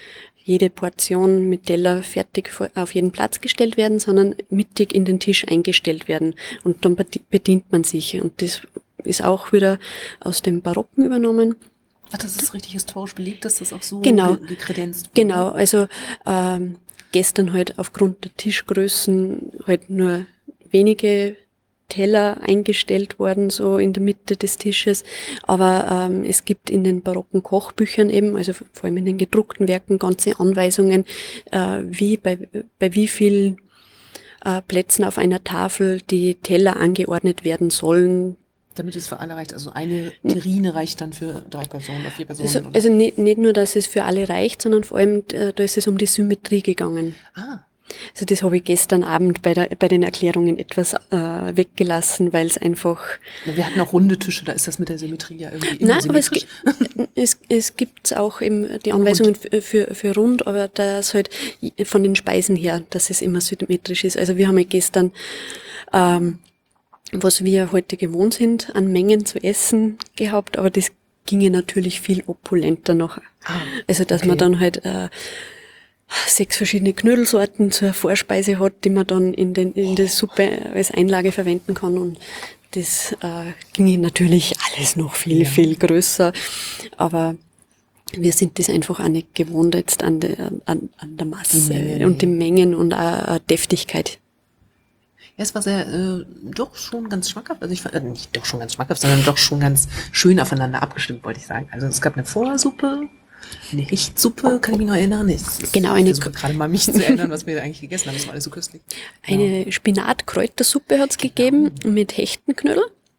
jede Portion mit Teller fertig auf jeden Platz gestellt werden, sondern mittig in den Tisch eingestellt werden. Und dann bedient man sich. Und das ist auch wieder aus dem Barocken übernommen. Ach, das ist richtig historisch belegt, dass das auch so genau, gekredenzt wird. Genau, also ähm, gestern halt aufgrund der Tischgrößen halt nur wenige Teller eingestellt worden, so in der Mitte des Tisches. Aber ähm, es gibt in den barocken Kochbüchern eben, also vor allem in den gedruckten Werken, ganze Anweisungen, äh, wie bei, bei wie vielen äh, Plätzen auf einer Tafel die Teller angeordnet werden sollen. Damit es für alle reicht. Also eine Terrine reicht dann für drei Personen oder vier Personen. Also, also nicht, nicht nur, dass es für alle reicht, sondern vor allem, äh, da ist es um die Symmetrie gegangen. Ah. Also das habe ich gestern Abend bei, der, bei den Erklärungen etwas äh, weggelassen, weil es einfach... Wir hatten auch runde Tische, da ist das mit der Symmetrie ja irgendwie immer Nein, aber es, es, es gibt auch eben die Anweisungen für, für, für rund, aber das halt von den Speisen her, dass es immer symmetrisch ist. Also wir haben ja gestern, ähm, was wir heute gewohnt sind, an Mengen zu essen gehabt, aber das ginge natürlich viel opulenter noch. Ah, also dass okay. man dann halt... Äh, sechs verschiedene Knödelsorten zur Vorspeise hat, die man dann in, den, in der Suppe als Einlage verwenden kann. Und das äh, ging natürlich alles noch viel, ja. viel größer. Aber wir sind das einfach auch nicht gewohnt jetzt an der, an, an der Masse die und die Mengen und auch Deftigkeit. Ja, es war sehr, äh, doch schon ganz schmackhaft, also ich fand, äh, nicht doch schon ganz schmackhaft, sondern doch schon ganz schön aufeinander abgestimmt, wollte ich sagen. Also es gab eine Vorsuppe, eine Richtsuppe, kann ich mich noch erinnern. Ich, genau, eine ich gerade mal mich zu erinnern, was wir eigentlich gegessen haben. Das war alles so köstlich. Eine ja. Spinat-Kräutersuppe hat's genau. gegeben mit Hechtenknödel.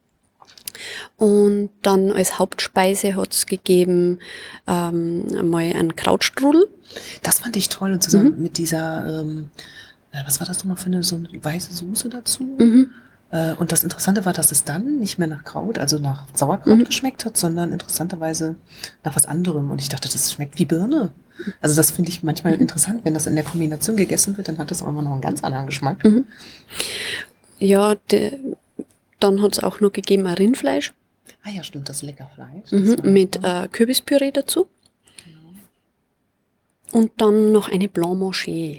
Und dann als Hauptspeise hat's gegeben ähm, einmal einen Krautstrudel. Das fand ich toll. Und zusammen mhm. mit dieser, ähm, was war das nochmal für eine, so eine weiße Soße dazu? Mhm. Und das Interessante war, dass es dann nicht mehr nach Kraut, also nach Sauerkraut mhm. geschmeckt hat, sondern interessanterweise nach was anderem. Und ich dachte, das schmeckt wie Birne. Also das finde ich manchmal mhm. interessant, wenn das in der Kombination gegessen wird, dann hat das auch immer noch einen ganz anderen Geschmack. Mhm. Ja, de, dann hat es auch noch gegeben ein Rindfleisch. Ah ja, stimmt, das lecker Fleisch. Mhm, das mit äh, Kürbispüree dazu. Genau. Und dann noch eine Blanc Manger.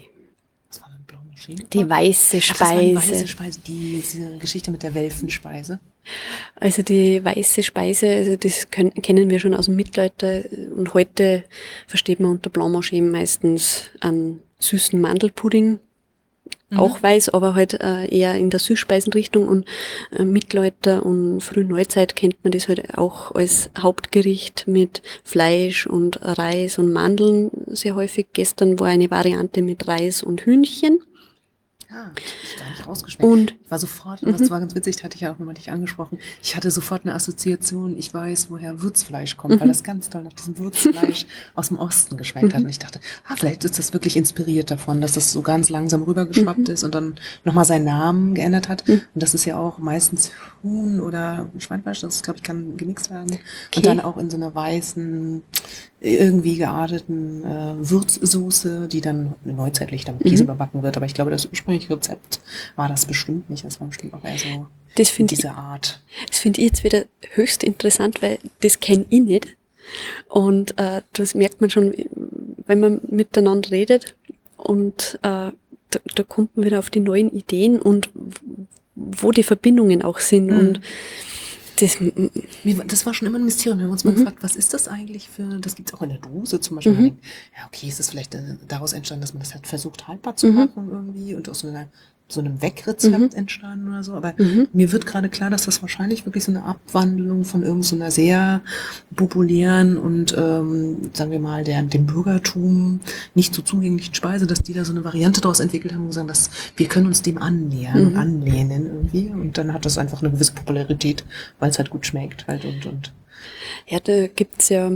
Die weiße Speise. Ach, das war die weiße Speise, die, diese Geschichte mit der Welfenspeise. Also die weiße Speise, also das können, kennen wir schon aus dem Mittelalter und heute versteht man unter Blanc Manger meistens einen süßen Mandelpudding, mhm. auch weiß, aber halt äh, eher in der Süßspeisenrichtung und äh, Mittelalter und Frühneuzeit kennt man das halt auch als Hauptgericht mit Fleisch und Reis und Mandeln sehr häufig. Gestern war eine Variante mit Reis und Hühnchen. Ah, ich gar nicht rausgeschmeckt. Und ich war sofort, das mhm. war ganz witzig, hatte ich ja auch nochmal dich angesprochen, ich hatte sofort eine Assoziation, ich weiß, woher Würzfleisch kommt, mhm. weil das ganz toll nach diesem Würzfleisch aus dem Osten geschmeckt mhm. hat. Und ich dachte, ah, vielleicht ist das wirklich inspiriert davon, dass das so ganz langsam rübergeschwappt mhm. ist und dann nochmal seinen Namen geändert hat. Mhm. Und das ist ja auch meistens Huhn oder Schweinefleisch, das glaube ich kann gemixt werden. Okay. Und dann auch in so einer weißen, irgendwie gearteten äh, Würzsoße, die dann neuzeitlich dann mit Käse mhm. überbacken wird. Aber ich glaube, das ursprüngliche Rezept war das bestimmt nicht. Das war bestimmt auch eher so das in dieser ich, Art. Das finde ich jetzt wieder höchst interessant, weil das kenne ich nicht. Und äh, das merkt man schon, wenn man miteinander redet und äh, da, da kommt man wieder auf die neuen Ideen und wo die Verbindungen auch sind. Mhm. Und Das, das war schon immer ein Mysterium. Wir haben uns mal mhm. gefragt, was ist das eigentlich für, das gibt es auch in der Dose zum Beispiel. Mhm. Man denkt, ja, okay, ist das vielleicht daraus entstanden, dass man das halt versucht haltbar zu machen mhm. irgendwie und aus so, einer, so einem Wegrezept mhm. entstanden oder so. Aber mhm. mir wird gerade klar, dass das wahrscheinlich wirklich so eine Abwandlung von irgendeiner so sehr populären und, ähm, sagen wir mal, der, dem Bürgertum nicht so zugänglichen Speise, dass die da so eine Variante daraus entwickelt haben und sagen, dass wir können uns dem annähern mhm. und anlehnen irgendwie. Und dann hat das einfach eine gewisse Popularität, weil es halt gut schmeckt halt und, und. Ja, da gibt's ja,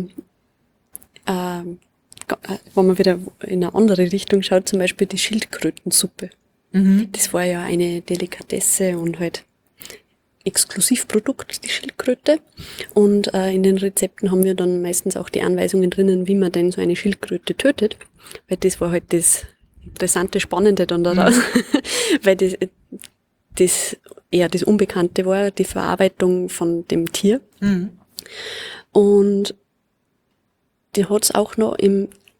äh, wenn man wieder in eine andere Richtung schaut, zum Beispiel die Schildkrötensuppe. Mhm. Das war ja eine Delikatesse und halt Exklusivprodukt, die Schildkröte. Und äh, in den Rezepten haben wir dann meistens auch die Anweisungen drinnen, wie man denn so eine Schildkröte tötet. Weil das war halt das interessante, Spannende dann daraus. Mhm. Weil das, das eher das Unbekannte war, die Verarbeitung von dem Tier. Mhm. Und die hat's auch noch im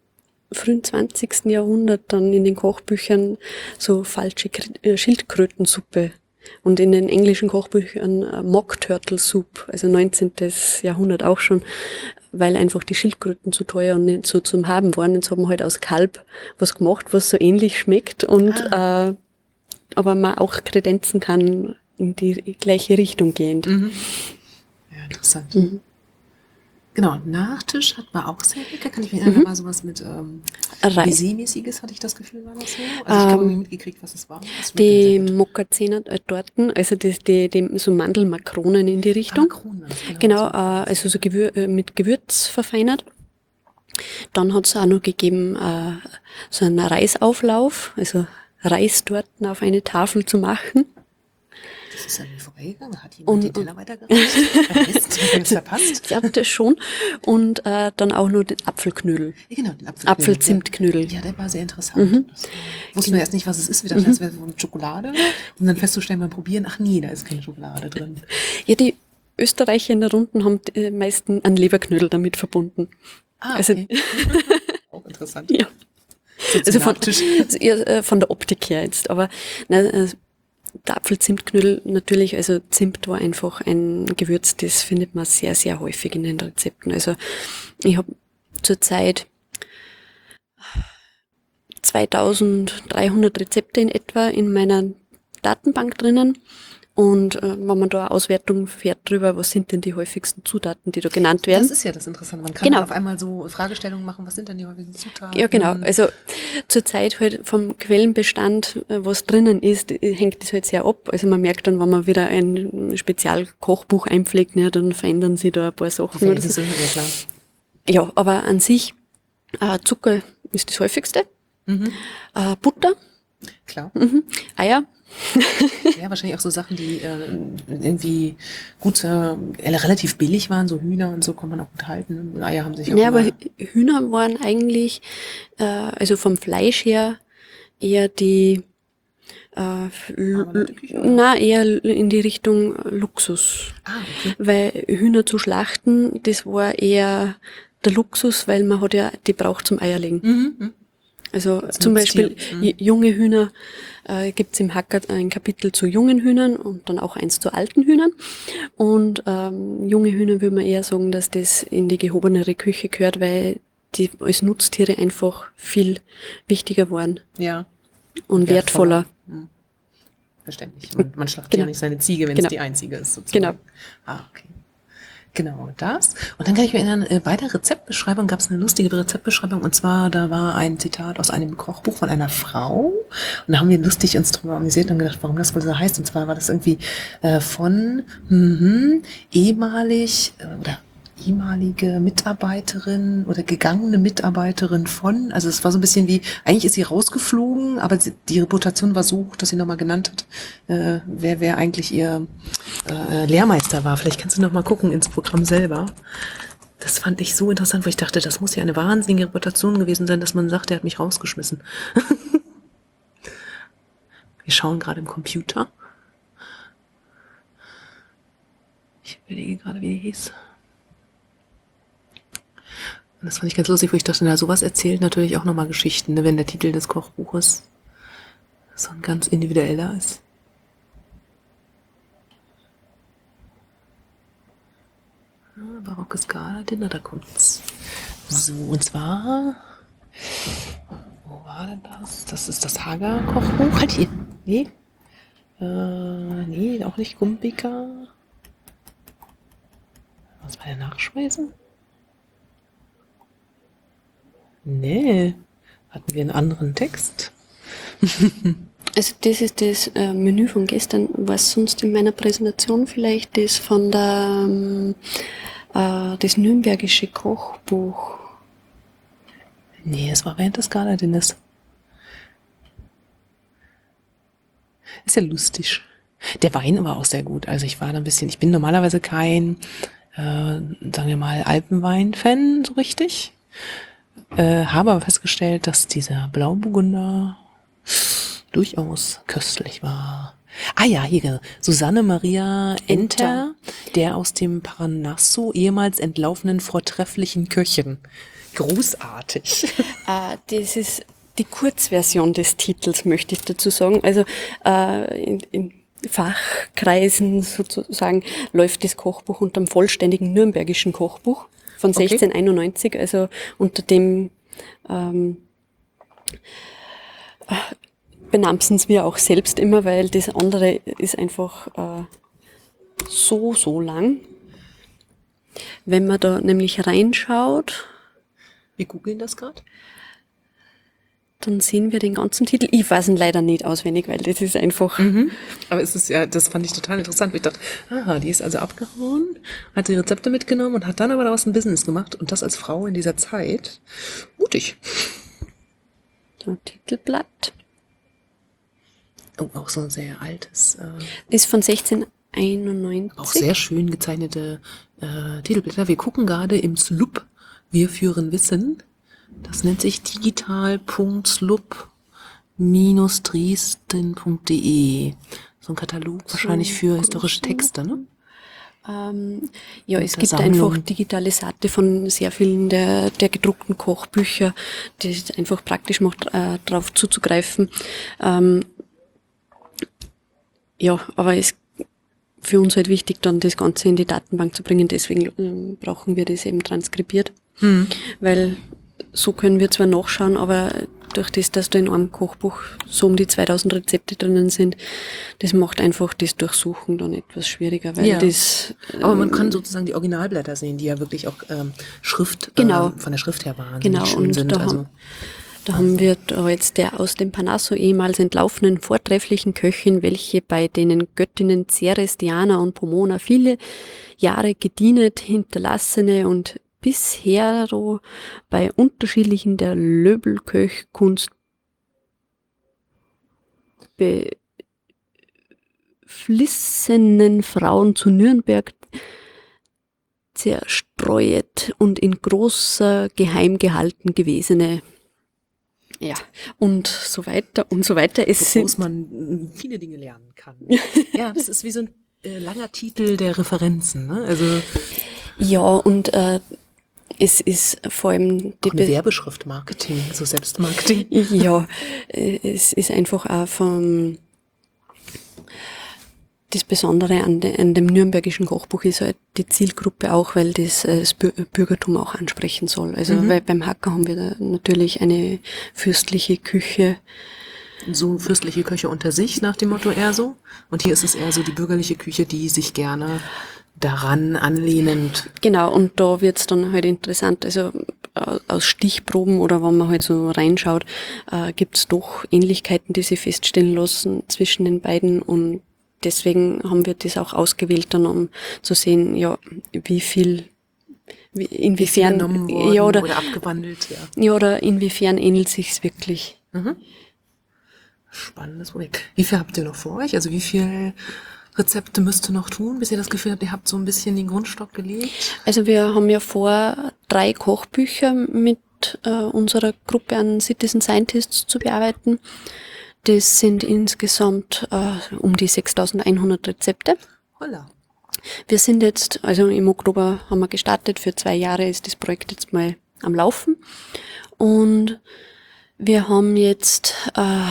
frühen zwanzigsten Jahrhundert dann in den Kochbüchern so falsche Kr- äh, Schildkrötensuppe und in den englischen Kochbüchern äh, Mock Turtle Soup, also neunzehnten. Jahrhundert auch schon, weil einfach die Schildkröten zu teuer und nicht so zum Haben waren. Jetzt haben wir halt aus Kalb was gemacht, was so ähnlich schmeckt und ah. äh, aber man auch kredenzen kann in die gleiche Richtung gehend. Mhm. Ja, interessant. Mhm. Genau, Nachtisch hat man auch sehr lecker. Kann ich mir erinnern, mhm. mal sowas mit ähm, Baiser-mäßiges, hatte ich das Gefühl, war das so? Also ich habe ähm, nicht mitgekriegt, was es war. Das die Mokkazener-Torten, also das, die, die, so Mandelmakronen in die Richtung. Ah, Makronen, genau, genau äh, also so Gewür äh, mit Gewürz verfeinert. Dann hat es auch noch gegeben äh, so einen Reisauflauf, also Reistorten auf eine Tafel zu machen. Das ist ja nicht vorbeigegangen. Hat jemand und, den Teller weitergereicht? Vermisst? Verpasst? Ich glaube das schon. Und äh, dann auch noch den Apfelknödel. Ja, genau, den Apfelknödel. Apfelzimtknödel. Ja, der war sehr interessant. Mhm. Das wussten wir erst nicht, was es ist. Wir dachten, das wäre so Schokolade. Und dann festzustellen beim Probieren, ach nee, da ist keine Schokolade drin. Ja, die Österreicher in der Runden haben die meisten einen Leberknödel damit verbunden. Ah, okay. Also, auch interessant. Ja. Also von, also eher, von der Optik her jetzt. Aber na, der Apfelzimtknödel natürlich, also Zimt war einfach ein Gewürz, das findet man sehr, sehr häufig in den Rezepten. Also ich habe zurzeit zweitausenddreihundert Rezepte in etwa in meiner Datenbank drinnen. Und äh, wenn man da eine Auswertung fährt drüber, was sind denn die häufigsten Zutaten, die da genannt werden. Das ist ja das Interessante. Man kann genau. auf einmal so Fragestellungen machen, was sind denn die häufigsten Zutaten? Ja, genau. Also zurzeit halt vom Quellenbestand, was drinnen ist, hängt das halt sehr ab. Also man merkt dann, wenn man wieder ein Spezialkochbuch einpflegt, ne, dann verändern sich da ein paar Sachen. Oder so. Ja, klar. Ja, aber an sich, äh, Zucker ist das häufigste. Mhm. Äh, Butter. Klar. Mhm. Eier. Ja, wahrscheinlich auch so Sachen, die äh, irgendwie gut, äh, relativ billig waren, so Hühner und so kann man auch gut halten. Eier haben sich auch Ja, aber Hühner waren eigentlich, äh, also vom Fleisch her, eher die, äh, na eher in die Richtung Luxus. Ah, okay. Weil Hühner zu schlachten, das war eher der Luxus, weil man hat ja, die braucht zum Eierlegen. Mhm. Also zum Beispiel mhm. junge Hühner äh, gibt es im Hacker ein Kapitel zu jungen Hühnern und dann auch eins zu alten Hühnern. Und ähm, junge Hühner würde man eher sagen, dass das in die gehobenere Küche gehört, weil die als Nutztiere einfach viel wichtiger waren. Ja. Und wertvoller. wertvoller. Mhm. Verständlich. Man, man schlachtet genau. ja nicht seine Ziege, wenn genau. es die einzige ist. Sozusagen. Genau. Ah, okay. Genau, das. Und dann kann ich mir erinnern, bei der Rezeptbeschreibung gab es eine lustige Rezeptbeschreibung, und zwar, da war ein Zitat aus einem Kochbuch von einer Frau, und da haben wir lustig uns drüber amüsiert und gedacht, warum das wohl so heißt, und zwar war das irgendwie äh, von mhm, ehemalig, äh, oder ehemalige Mitarbeiterin oder gegangene Mitarbeiterin von, also es war so ein bisschen wie, eigentlich ist sie rausgeflogen, aber sie, die Reputation war so hoch, dass sie nochmal genannt hat, äh, wer, wer eigentlich ihr äh, Lehrmeister war. Vielleicht kannst du noch mal gucken ins Programm selber. Das fand ich so interessant, wo ich dachte, das muss ja eine wahnsinnige Reputation gewesen sein, dass man sagt, der hat mich rausgeschmissen. Wir schauen gerade im Computer. Ich überlege gerade, wie die hieß. Und das fand ich ganz lustig, wo ich dachte, na, sowas erzählt natürlich auch nochmal Geschichten, ne, wenn der Titel des Kochbuches so ein ganz individueller ist. Ah, barockes Gala-Dinner, da kommt's. So, und zwar, wo war denn das? Das ist das Hager-Kochbuch. Halt hier. Nee. Äh, nee, auch nicht Gumbika. Was war der Nachspeisen? Nee, hatten wir einen anderen Text? Also das ist das äh, Menü von gestern. Was sonst in meiner Präsentation vielleicht das von der ähm, äh, das Nürnbergische Kochbuch. Nee, es war während des Gala-Dinners. Ist ja lustig. Der Wein war auch sehr gut. Also ich war da ein bisschen, ich bin normalerweise kein, äh, sagen wir mal, Alpenwein-Fan so richtig. Äh, habe aber festgestellt, dass dieser Blauburgunder durchaus köstlich war. Ah ja, hier, Susanne Maria Enter, der aus dem Parnasso ehemals entlaufenen vortrefflichen Köchin. Großartig. Äh, das ist die Kurzversion des Titels, möchte ich dazu sagen. Also äh, in, in Fachkreisen sozusagen läuft das Kochbuch unter dem vollständigen nürnbergischen Kochbuch von Okay. sechzehnhunderteinundneunzig, also unter dem ähm, benamsen es wir auch selbst immer, weil das andere ist einfach äh, so, so lang. Wenn man da nämlich reinschaut, Wir googeln das gerade. dann sehen wir den ganzen Titel. Ich weiß ihn leider nicht auswendig, weil das ist einfach... Mhm. Aber es ist ja, das fand ich total interessant. Ich dachte, aha, die ist also abgehauen, hat die Rezepte mitgenommen und hat dann aber daraus ein Business gemacht und das als Frau in dieser Zeit. Mutig. So, Titelblatt. Oh, auch so ein sehr altes, äh, Ist von sechzehnhunderteinundneunzig. auch sehr schön gezeichnete äh, Titelblätter. Wir gucken gerade im Slup. Wir führen Wissen. Das nennt sich digital punkt slup Bindestrich dresden punkt de. So ein Katalog wahrscheinlich für historische Texte, ne? Ähm, ja, es der gibt Sammlung. einfach digitale Seite von sehr vielen der, der gedruckten Kochbücher, die es einfach praktisch macht, äh, darauf zuzugreifen. Ähm, ja, aber es für uns halt wichtig, dann das Ganze in die Datenbank zu bringen. Deswegen ähm, brauchen wir das eben transkribiert. Hm. Weil so können wir zwar nachschauen, aber durch das, dass da in einem Kochbuch so um die zweitausend Rezepte drinnen sind, das macht einfach das Durchsuchen dann etwas schwieriger, weil Ja. das... Aber man kann sozusagen die Originalblätter sehen, die ja wirklich auch ähm, Schrift, Genau. ähm, von der Schrift her wahnsinnig Genau, schön und sind. da Also haben- Da haben wir da jetzt der aus dem Panasso ehemals entlaufenen vortrefflichen Köchin, welche bei denen Göttinnen Ceres, Diana und Pomona viele Jahre gedienet, hinterlassene und bisher bei unterschiedlichen der Löbelköchkunst beflissenen Frauen zu Nürnberg zerstreuet und in großer Geheim gehalten gewesene. Ja, und so weiter und so weiter. Es woraus sind, man äh, viele Dinge lernen kann. Ja, das ist wie so ein äh, langer Titel der Referenzen. Ne? Also ja, und äh, es ist vor allem die auch eine Be- Werbeschrift Marketing, so Selbstmarketing. Ja, äh, es ist einfach auch vom das Besondere an, de, an dem nürnbergischen Kochbuch ist halt die Zielgruppe auch, weil das äh, das Bür- Bürgertum auch ansprechen soll. Also Mhm. weil beim Hacker haben wir da natürlich eine fürstliche Küche. So fürstliche Köche unter sich, nach dem Motto eher so. Und hier ist es eher so die bürgerliche Küche, die sich gerne daran anlehnend. Genau, und da wird's dann halt interessant. Also äh, aus Stichproben oder wenn man halt so reinschaut, äh, gibt's doch Ähnlichkeiten, die sich feststellen lassen zwischen den beiden, und deswegen haben wir das auch ausgewählt, dann um zu sehen, ja, wie viel, wie, inwiefern, Genommen worden ja, oder, oder abgewandelt. Ja. ja, oder inwiefern ähnelt sich's wirklich. Mhm. Spannendes Projekt. Wie viel habt ihr noch vor euch? Also wie viel Rezepte müsst ihr noch tun, bis ihr das Gefühl habt, ihr habt so ein bisschen den Grundstock gelegt? Also wir haben ja vor, drei Kochbücher mit äh, unserer Gruppe an Citizen Scientists zu bearbeiten. Das sind insgesamt äh, um die sechstausendeinhundert Rezepte. Holla. Wir sind jetzt, also im Oktober haben wir gestartet, für zwei Jahre ist das Projekt jetzt mal am Laufen. Und wir haben jetzt äh,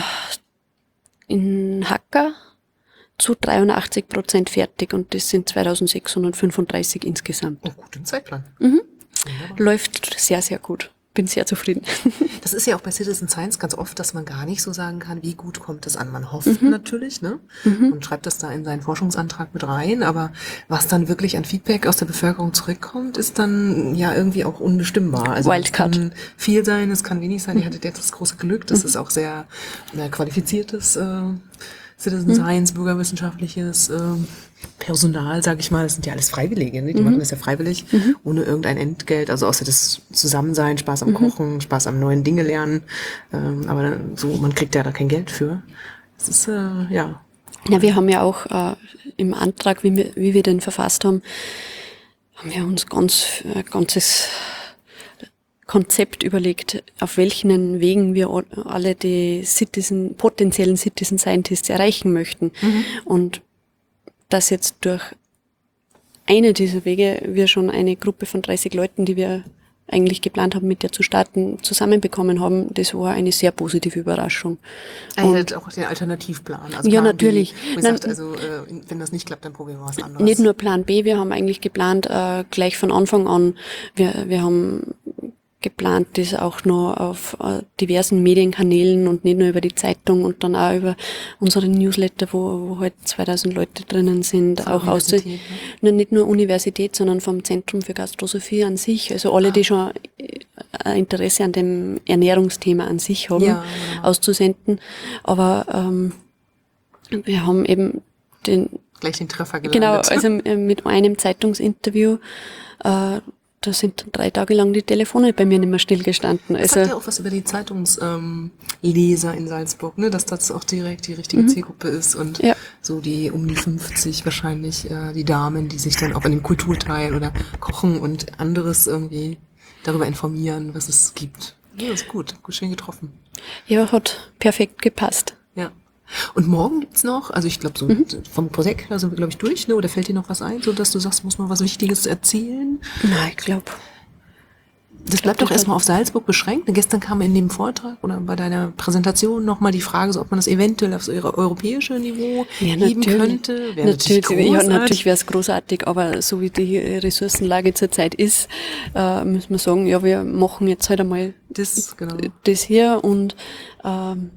in Hacker zu dreiundachtzig Prozent fertig, und das sind zweitausendsechshundertfünfunddreißig insgesamt. Oh, gut im Zeitplan. Mhm. Wunderbar. Läuft sehr, sehr gut. Bin sehr zufrieden. Das ist ja auch bei Citizen Science ganz oft, dass man gar nicht so sagen kann, wie gut kommt es an. Man hofft natürlich, ne? Und schreibt das da in seinen Forschungsantrag mit rein, aber was dann wirklich an Feedback aus der Bevölkerung zurückkommt, ist dann ja irgendwie auch unbestimmbar. Also es Wildcard. kann viel sein, es kann wenig sein. Ihr hattet jetzt das große Glück, das ist auch sehr äh, qualifiziertes äh, Citizen Science, bürgerwissenschaftliches äh, Personal, sage ich mal. Das sind ja alles Freiwillige, ne? Die machen das ja freiwillig, ohne irgendein Entgelt. Also außer das Zusammensein, Spaß am Kochen, Spaß am neuen Dinge lernen. Ähm, aber so, man kriegt ja da kein Geld für. Das ist, äh, ja. Ja, wir haben ja auch äh, im Antrag, wie wir, wie wir den verfasst haben, haben wir uns ganz, äh, ganzes Konzept überlegt, auf welchen Wegen wir alle die Citizen, potenziellen Citizen Scientists erreichen möchten. Mhm. Und dass jetzt durch eine dieser Wege wir schon eine Gruppe von dreißig Leuten, die wir eigentlich geplant haben, mit der zu starten, zusammenbekommen haben, das war eine sehr positive Überraschung. Er hat auch den Alternativplan. Also ja, Plan natürlich. B, wo ich Nein, sagt, also äh, wenn das nicht klappt, dann probieren wir was anderes. Nicht nur Plan B, wir haben eigentlich geplant, äh, gleich von Anfang an, wir, wir haben geplant, das auch noch auf äh, diversen Medienkanälen und nicht nur über die Zeitung und dann auch über unsere Newsletter, wo, wo halt zweitausend Leute drinnen sind, Von auch aus, ne? Nicht nur Universität, sondern vom Zentrum für Gastrosophie an sich, also alle, ah. die schon ein Interesse an dem Ernährungsthema an sich haben, ja, genau. auszusenden. Aber ähm, wir haben eben den gleich den Treffer gelandet. Genau, also mit einem Zeitungsinterview äh, da sind drei Tage lang die Telefone bei mir nicht mehr stillgestanden. Das also, sagt ja auch was über die Zeitungsleser ähm, in Salzburg, ne? Dass das auch direkt die richtige mhm. Zielgruppe ist und ja. so die um die fünfzig wahrscheinlich äh, die Damen, die sich dann auch in dem Kulturteil oder Kochen und anderes irgendwie darüber informieren, was es gibt. Ja, das ist gut, gut schön getroffen. Ja, hat perfekt gepasst. Ja. Und morgen gibt's noch, also ich glaube so mhm. vom Projekt her sind wir, glaube ich, durch, ne? Oder fällt dir noch was ein, so dass du sagst, muss noch was Wichtiges erzählen? Nein, ich glaube. Das bleibt doch erstmal auf Salzburg beschränkt. Gestern kam in dem Vortrag oder bei deiner Präsentation nochmal die Frage, so, ob man das eventuell auf so europäische Niveau ja, heben könnte. Wäre natürlich, natürlich, ja, natürlich wäre es großartig, aber so wie die Ressourcenlage zurzeit ist, äh, müssen wir sagen, ja, wir machen jetzt halt einmal das, genau. das hier und ähm,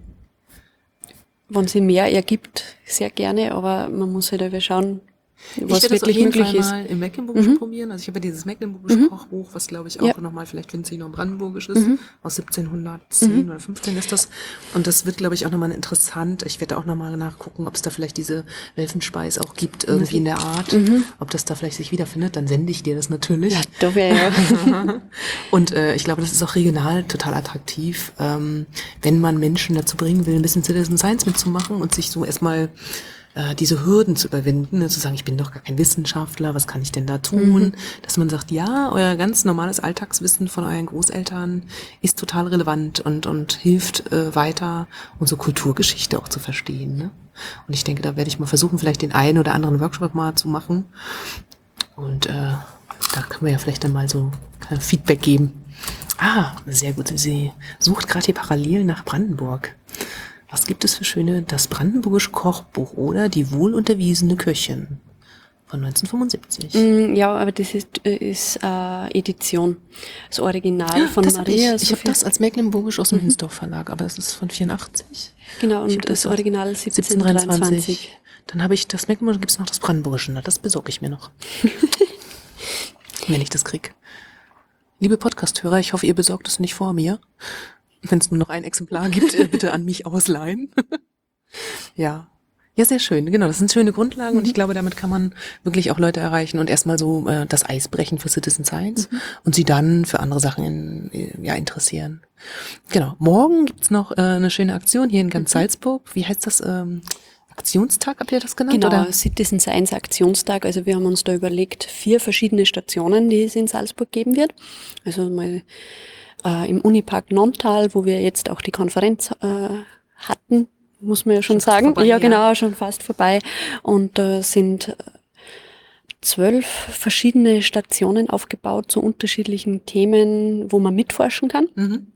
wenn sich mehr ergibt, sehr gerne, aber man muss halt einfach schauen, was wirklich möglich ist. Ich werde das auf jeden Fall mal im Mecklenburgischen mhm. probieren. Also ich habe ja dieses Mecklenburgische mhm. Kochbuch, was glaube ich auch ja. nochmal, vielleicht finden Sie noch Brandenburgisch ist, mhm. aus siebzehnhundertzehn mhm. oder fünfzehn ist das. Und das wird, glaube ich, auch nochmal interessant. Ich werde auch nochmal nachgucken, ob es da vielleicht diese Welfenspeis auch gibt, irgendwie in der Art. Mhm. Ob das da vielleicht sich wiederfindet, dann sende ich dir das natürlich. Ja, doch, ja, ja. Und äh, ich glaube, das ist auch regional total attraktiv, ähm, wenn man Menschen dazu bringen will, ein bisschen Citizen Science mitzumachen und sich so erstmal diese Hürden zu überwinden, ne, zu sagen, ich bin doch gar kein Wissenschaftler, was kann ich denn da tun? Mhm. Dass man sagt, ja, euer ganz normales Alltagswissen von euren Großeltern ist total relevant und und hilft äh, weiter, unsere Kulturgeschichte auch zu verstehen. Ne? Und ich denke, da werde ich mal versuchen, vielleicht den einen oder anderen Workshop mal zu machen. Und äh, da können wir ja vielleicht dann mal so Feedback geben. Ah, sehr gut. Sie sucht gerade hier parallel nach Brandenburg. Was gibt es für schöne, das Brandenburgische Kochbuch oder die wohlunterwiesene Köchin von neunzehnhundertfünfundsiebzig? Mm, ja, aber das ist, ist äh, Edition, das Original ja, von das Maria. Hab ich ich habe das als Mecklenburgisch aus dem mhm. Hinsdorf Verlag, aber das ist von vierundachtzig. Genau, und das, das Original siebzehnhundertdreiundzwanzig. Dann habe ich das Mecklenburgische, gibt es noch das Brandenburgische, na, das besorge ich mir noch. Wenn ich das krieg. Liebe Podcast-Hörer, ich hoffe, ihr besorgt es nicht vor mir. Wenn es nur noch ein Exemplar gibt, bitte an mich ausleihen. Ja. Ja, sehr schön. Genau, das sind schöne Grundlagen mhm. und ich glaube, damit kann man wirklich auch Leute erreichen und erstmal so äh, das Eis brechen für Citizen Science mhm. und sie dann für andere Sachen in, ja, interessieren. Genau. Morgen gibt's noch äh, eine schöne Aktion hier in ganz mhm. Salzburg. Wie heißt das? Ähm, Aktionstag, habt ihr das genannt? Genau, oder? Citizen Science Aktionstag. Also wir haben uns da überlegt, vier verschiedene Stationen, die es in Salzburg geben wird. Also mal Äh, im Unipark Nonntal, wo wir jetzt auch die Konferenz äh, hatten, muss man ja schon, schon sagen. Vorbei, ja, genau, ja. schon fast vorbei. Und da äh, sind zwölf verschiedene Stationen aufgebaut zu unterschiedlichen Themen, wo man mitforschen kann. Mhm.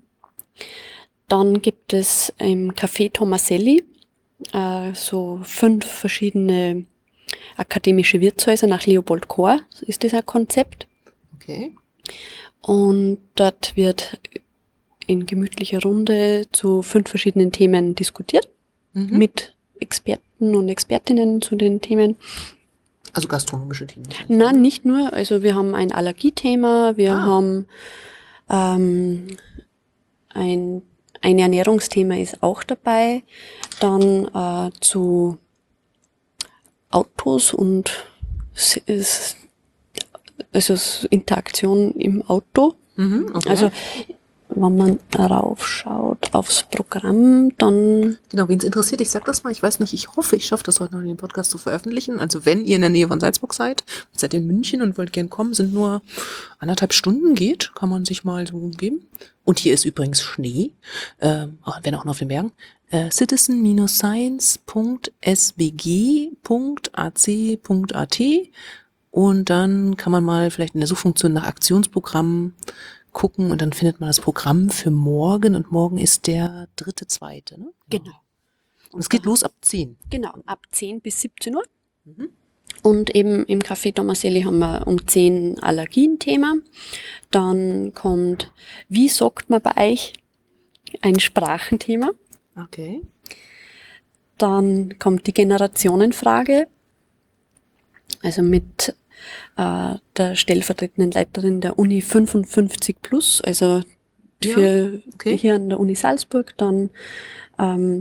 Dann gibt es im Café Tomaselli äh, so fünf verschiedene akademische Wirtshäuser nach Leopold Kohr, ist das ein Konzept. Okay. Und dort wird in gemütlicher Runde zu fünf verschiedenen Themen diskutiert, mhm. mit Experten und Expertinnen zu den Themen. Also gastronomische Themen? Nein, nicht nur. Also wir haben ein Allergiethema, wir ah. haben ähm, ein, ein Ernährungsthema ist auch dabei, dann äh, zu Autos und es also Interaktion im Auto. Mhm, okay. Also wenn man raufschaut aufs Programm, dann... Genau, wen es interessiert, ich sag das mal, ich weiß nicht, ich hoffe, ich schaffe das heute noch in den Podcast zu veröffentlichen. Also wenn ihr in der Nähe von Salzburg seid, seid in München und wollt gern kommen, sind nur anderthalb Stunden geht, kann man sich mal so geben. Und hier ist übrigens Schnee, äh, wenn auch noch auf den Bergen. Äh, citizen Science Punkt S B G Punkt A C Punkt A T und dann kann man mal vielleicht in der Suchfunktion nach Aktionsprogrammen gucken und dann findet man das Programm für morgen und morgen ist der dritte, zweite, ne? Genau. Und es geht los ab zehn. Genau, ab zehn bis siebzehn Uhr. Mhm. Und eben im Café Tomaselli haben wir um zehn Allergien-Thema. Dann kommt, wie sagt man bei euch, ein Sprachenthema. Okay. Dann kommt die Generationenfrage, also mit äh, der stellvertretenden Leiterin der Uni fünfundfünfzig plus, also für ja, okay. hier an der Uni Salzburg. Dann ähm,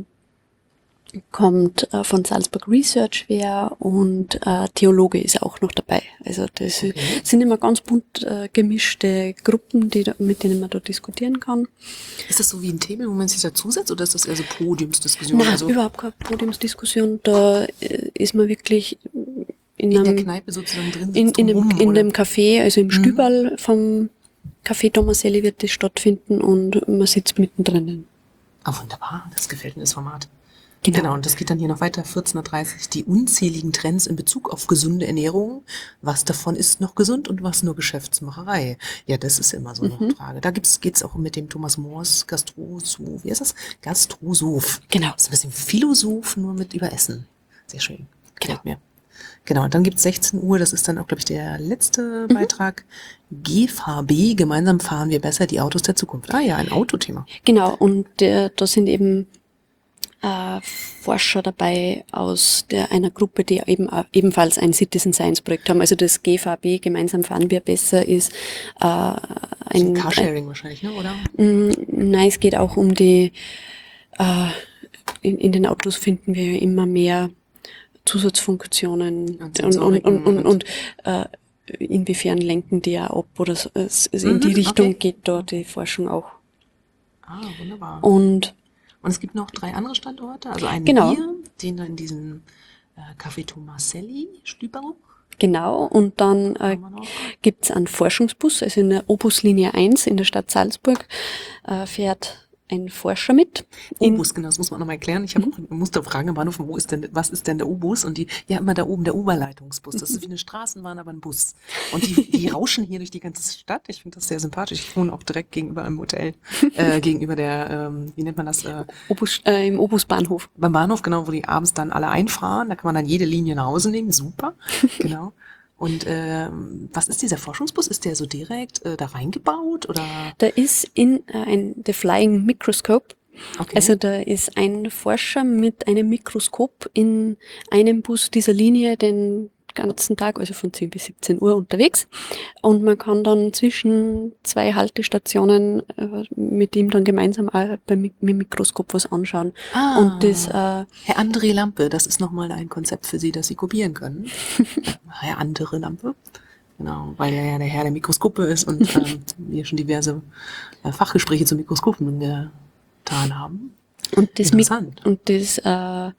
kommt äh, von Salzburg Research wer und äh, Theologe ist auch noch dabei. Also das Okay. sind immer ganz bunt äh, gemischte Gruppen, die da, mit denen man dort diskutieren kann. Ist das so wie ein Thema, wo man sich dazusetzt oder ist das eher so Podiumsdiskussion? Nein, also überhaupt keine Podiumsdiskussion. Da äh, ist man wirklich in, in einem, der Kneipe sozusagen drin in, in, dem, rum, in oder? dem Café, also im Mhm. Stüberl vom Café Tomaselli wird das stattfinden und man sitzt mittendrin. Ah, wunderbar, das gefällt mir, das Format. Genau. Genau, und das geht dann hier noch weiter, vierzehn Uhr dreißig, die unzähligen Trends in Bezug auf gesunde Ernährung. Was davon ist noch gesund und was nur Geschäftsmacherei? Ja, das ist immer so eine Mhm. Frage. Da gibt's, geht's auch mit dem Thomas Moors Gastrosoph, wie heißt das? Gastrosoph. Genau. Das ist ein bisschen Philosoph, nur mit über Essen. Sehr schön. Gefällt Genau. mir. Genau, und dann gibt's sechzehn Uhr, das ist dann auch, glaube ich, der letzte Mhm. Beitrag. G V B, gemeinsam fahren wir besser, die Autos der Zukunft. Ah ja, ein Autothema. Genau, und äh, da sind eben äh, Forscher dabei aus der einer Gruppe, die eben äh, ebenfalls ein Citizen Science Projekt haben. Also das G V B, gemeinsam fahren wir besser, ist äh, Ein ein, Carsharing ein, wahrscheinlich, ne, oder? Mm, Nein, es geht auch um die, äh, in, in den Autos finden wir ja immer mehr Zusatzfunktionen Und und, und, Sensoriken und, und, und- und äh, inwiefern lenken die ja ab oder so, es, es in Mhm, die Richtung okay. geht da die Forschung auch. Ah, wunderbar. Und Und es gibt noch drei andere Standorte, also einen Genau. hier, den in diesem äh, Café Tomaselli, Stüberl. genau, und dann äh, Haben wir noch? gibt's einen Forschungsbus, also in der Obuslinie eins in der Stadt Salzburg äh, fährt ein Forscher mit. In- Obus, genau, das muss man nochmal erklären. Ich habe mhm. musste fragen am Bahnhof, wo ist denn, was ist denn der Obus? Und die, ja, immer da oben, der Oberleitungsbus. Das ist wie eine Straßenbahn, aber ein Bus. Und die, die rauschen hier durch die ganze Stadt. Ich finde das sehr sympathisch. Ich wohne auch direkt gegenüber einem Hotel, äh, gegenüber der, ähm, wie nennt man das, äh, Obus, äh, im Obusbahnhof. beim Bahnhof, genau, wo die abends dann alle einfahren. Da kann man dann jede Linie nach Hause nehmen. Super, genau. Und ähm, was ist dieser Forschungsbus? Ist der so direkt äh, da reingebaut oder? Da ist in äh, ein The Flying Microscope. Okay. Also da ist ein Forscher mit einem Mikroskop in einem Bus dieser Linie den ganzen Tag, also von zehn bis siebzehn Uhr unterwegs. Und man kann dann zwischen zwei Haltestationen äh, mit ihm dann gemeinsam auch beim Mi- mit dem Mikroskop was anschauen. Ah. Und das, äh, Herr André Lampe, das ist nochmal ein Konzept für Sie, das Sie kopieren können. Herr Andere Lampe. Genau, weil er ja der Herr der Mikroskope ist und ähm, wir schon diverse äh, Fachgespräche zu Mikroskopen getan haben. und das, Mi- Interessant. und das äh,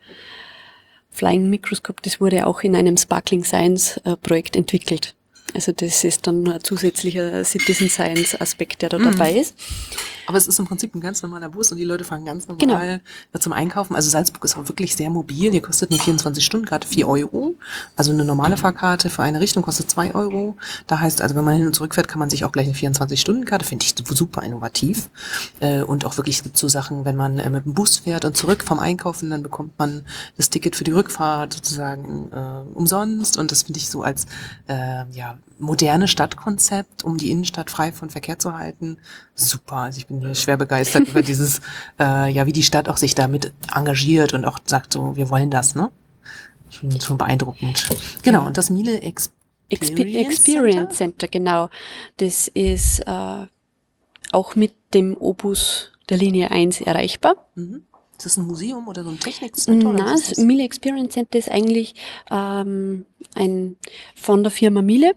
Flying Microscope, das wurde auch in einem Sparkling Science äh, Projekt entwickelt. Also das ist dann ein zusätzlicher Citizen Science Aspekt, der da Mhm. dabei ist. Aber es ist im Prinzip ein ganz normaler Bus und die Leute fahren ganz normal Genau. zum Einkaufen. Also Salzburg ist auch wirklich sehr mobil. Hier kostet eine vierundzwanzig-Stunden-Karte vier Euro. Also eine normale Fahrkarte für eine Richtung kostet zwei Euro. Da heißt also, wenn man hin und zurück fährt, kann man sich auch gleich eine vierundzwanzig-Stunden-Karte, finde ich super innovativ. Äh, Und auch wirklich, es gibt so Sachen, wenn man äh, mit dem Bus fährt und zurück vom Einkaufen, dann bekommt man das Ticket für die Rückfahrt sozusagen äh, umsonst. Und das finde ich so als äh, ja moderne Stadtkonzept, um die Innenstadt frei von Verkehr zu halten. Super. Also ich bin hier schwer begeistert über dieses, äh, ja, wie die Stadt auch sich damit engagiert und auch sagt so, wir wollen das, ne? Schon, schon beeindruckend. Genau. Und das Miele Expe Experience, Experience Center? Center, genau. Das ist äh, auch mit dem Obus der Linie eins erreichbar. Mhm. Ist das ein Museum oder so ein Technikcenter? oder Na, was ist das das? Miele Experience Center ist eigentlich ähm, ein von der Firma Miele,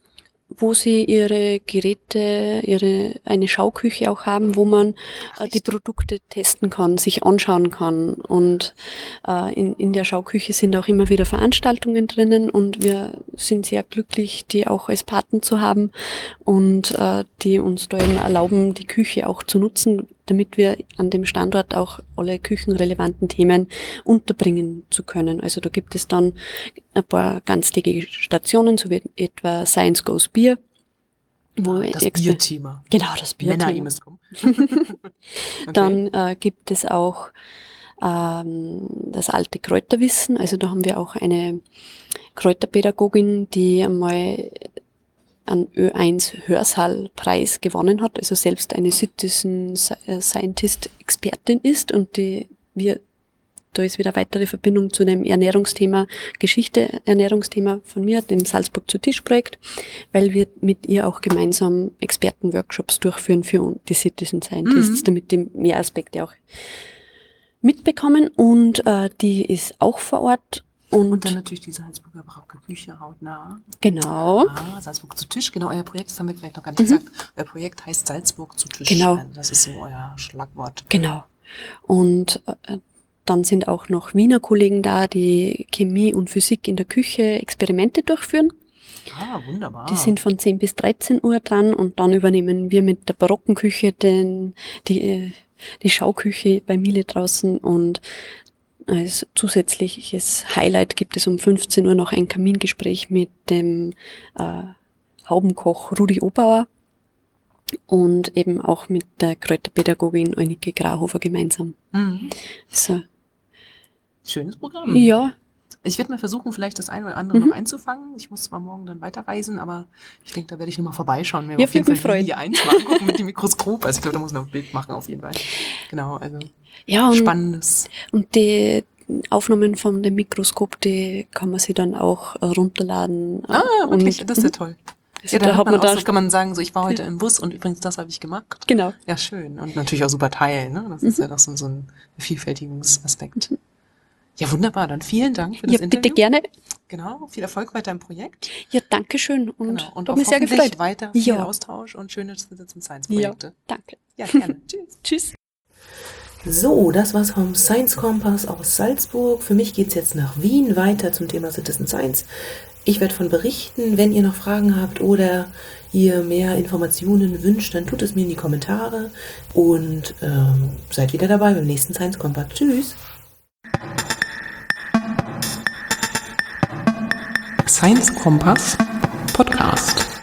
wo sie ihre Geräte, ihre eine Schauküche auch haben, wo man äh, die Produkte testen kann, sich anschauen kann. Und äh, in, in der Schauküche sind auch immer wieder Veranstaltungen drinnen und wir sind sehr glücklich, die auch als Paten zu haben und äh, die uns da eben erlauben, die Küche auch zu nutzen, damit wir an dem Standort auch alle küchenrelevanten Themen unterbringen zu können. Also da gibt es dann ein paar ganztägige Stationen, so wie etwa Science Goes Beer, Wo das Exper- Bierthema. Genau, das Bierthema. Männer, ihr müsst kommen. Okay. Dann äh, gibt es auch ähm, das alte Kräuterwissen. Also da haben wir auch eine Kräuterpädagogin, die einmal einen Ö eins Hörsaal-Preis gewonnen hat, also selbst eine Citizen Scientist Expertin ist und die wir da ist wieder weitere Verbindung zu dem Ernährungsthema, Geschichte Ernährungsthema von mir, dem Salzburg zu Tisch Projekt, weil wir mit ihr auch gemeinsam Expertenworkshops durchführen für die Citizen Scientists, mhm. damit die mehr Aspekte auch mitbekommen und äh, die ist auch vor Ort. Und, und dann natürlich die Salzburger Brauke Küche hautnah. Genau. Ah, Salzburg zu Tisch, genau, euer Projekt, das haben wir vielleicht noch gar nicht mhm. gesagt. Euer Projekt heißt Salzburg zu Tisch. Genau. Das ist so euer Schlagwort. Genau. Und äh, dann sind auch noch Wiener Kollegen da, die Chemie und Physik in der Küche Experimente durchführen. Ah, wunderbar. Die sind von zehn bis dreizehn Uhr dran und dann übernehmen wir mit der barocken Küche den, die, die Schauküche bei Miele draußen und als zusätzliches Highlight gibt es um fünfzehn Uhr noch ein Kamingespräch mit dem äh, Haubenkoch Rudi Obauer und eben auch mit der Kräuterpädagogin Eunike Grauhofer gemeinsam. Mhm. So. Schönes Programm. Ja. Ich werde mal versuchen, vielleicht das eine oder andere mhm. noch einzufangen. Ich muss zwar morgen dann weiterreisen, aber ich denke, da werde ich nochmal vorbeischauen. Mir ja, auf jeden Fall die die eins mal angucken mit dem Mikroskop. Also ich glaube, da muss ich noch ein Bild machen auf jeden Fall. Genau, also ja, und, spannendes. Und die Aufnahmen von dem Mikroskop, die kann man sich dann auch äh, runterladen. Ah, wirklich? Mit, Das ist ja toll. Also ja, da, da hat man, man auch da so, kann man sagen, so ich war heute im Bus und übrigens das habe ich gemacht. Genau. Ja, schön. Und natürlich auch super teilen, ne? Das ist mhm. ja doch so, so ein Vielfältigungsaspekt. Mhm. Ja, wunderbar. Dann vielen Dank für das ja, Interview. Bitte gerne. Genau. Viel Erfolg weiter im Projekt. Ja, danke schön. Und, genau. Und hat mich sehr gefreut. weiter viel ja. Austausch und schöne Citizen Science Projekte. Ja, danke. Ja, gerne. Tschüss. Tschüss. So, das war's vom Science Kompass aus Salzburg. Für mich geht's jetzt nach Wien weiter zum Thema Citizen Science. Ich werde von berichten. Wenn ihr noch Fragen habt oder ihr mehr Informationen wünscht, dann tut es mir in die Kommentare und ähm, seid wieder dabei beim nächsten Science Kompass. Tschüss. Science Kompass Podcast.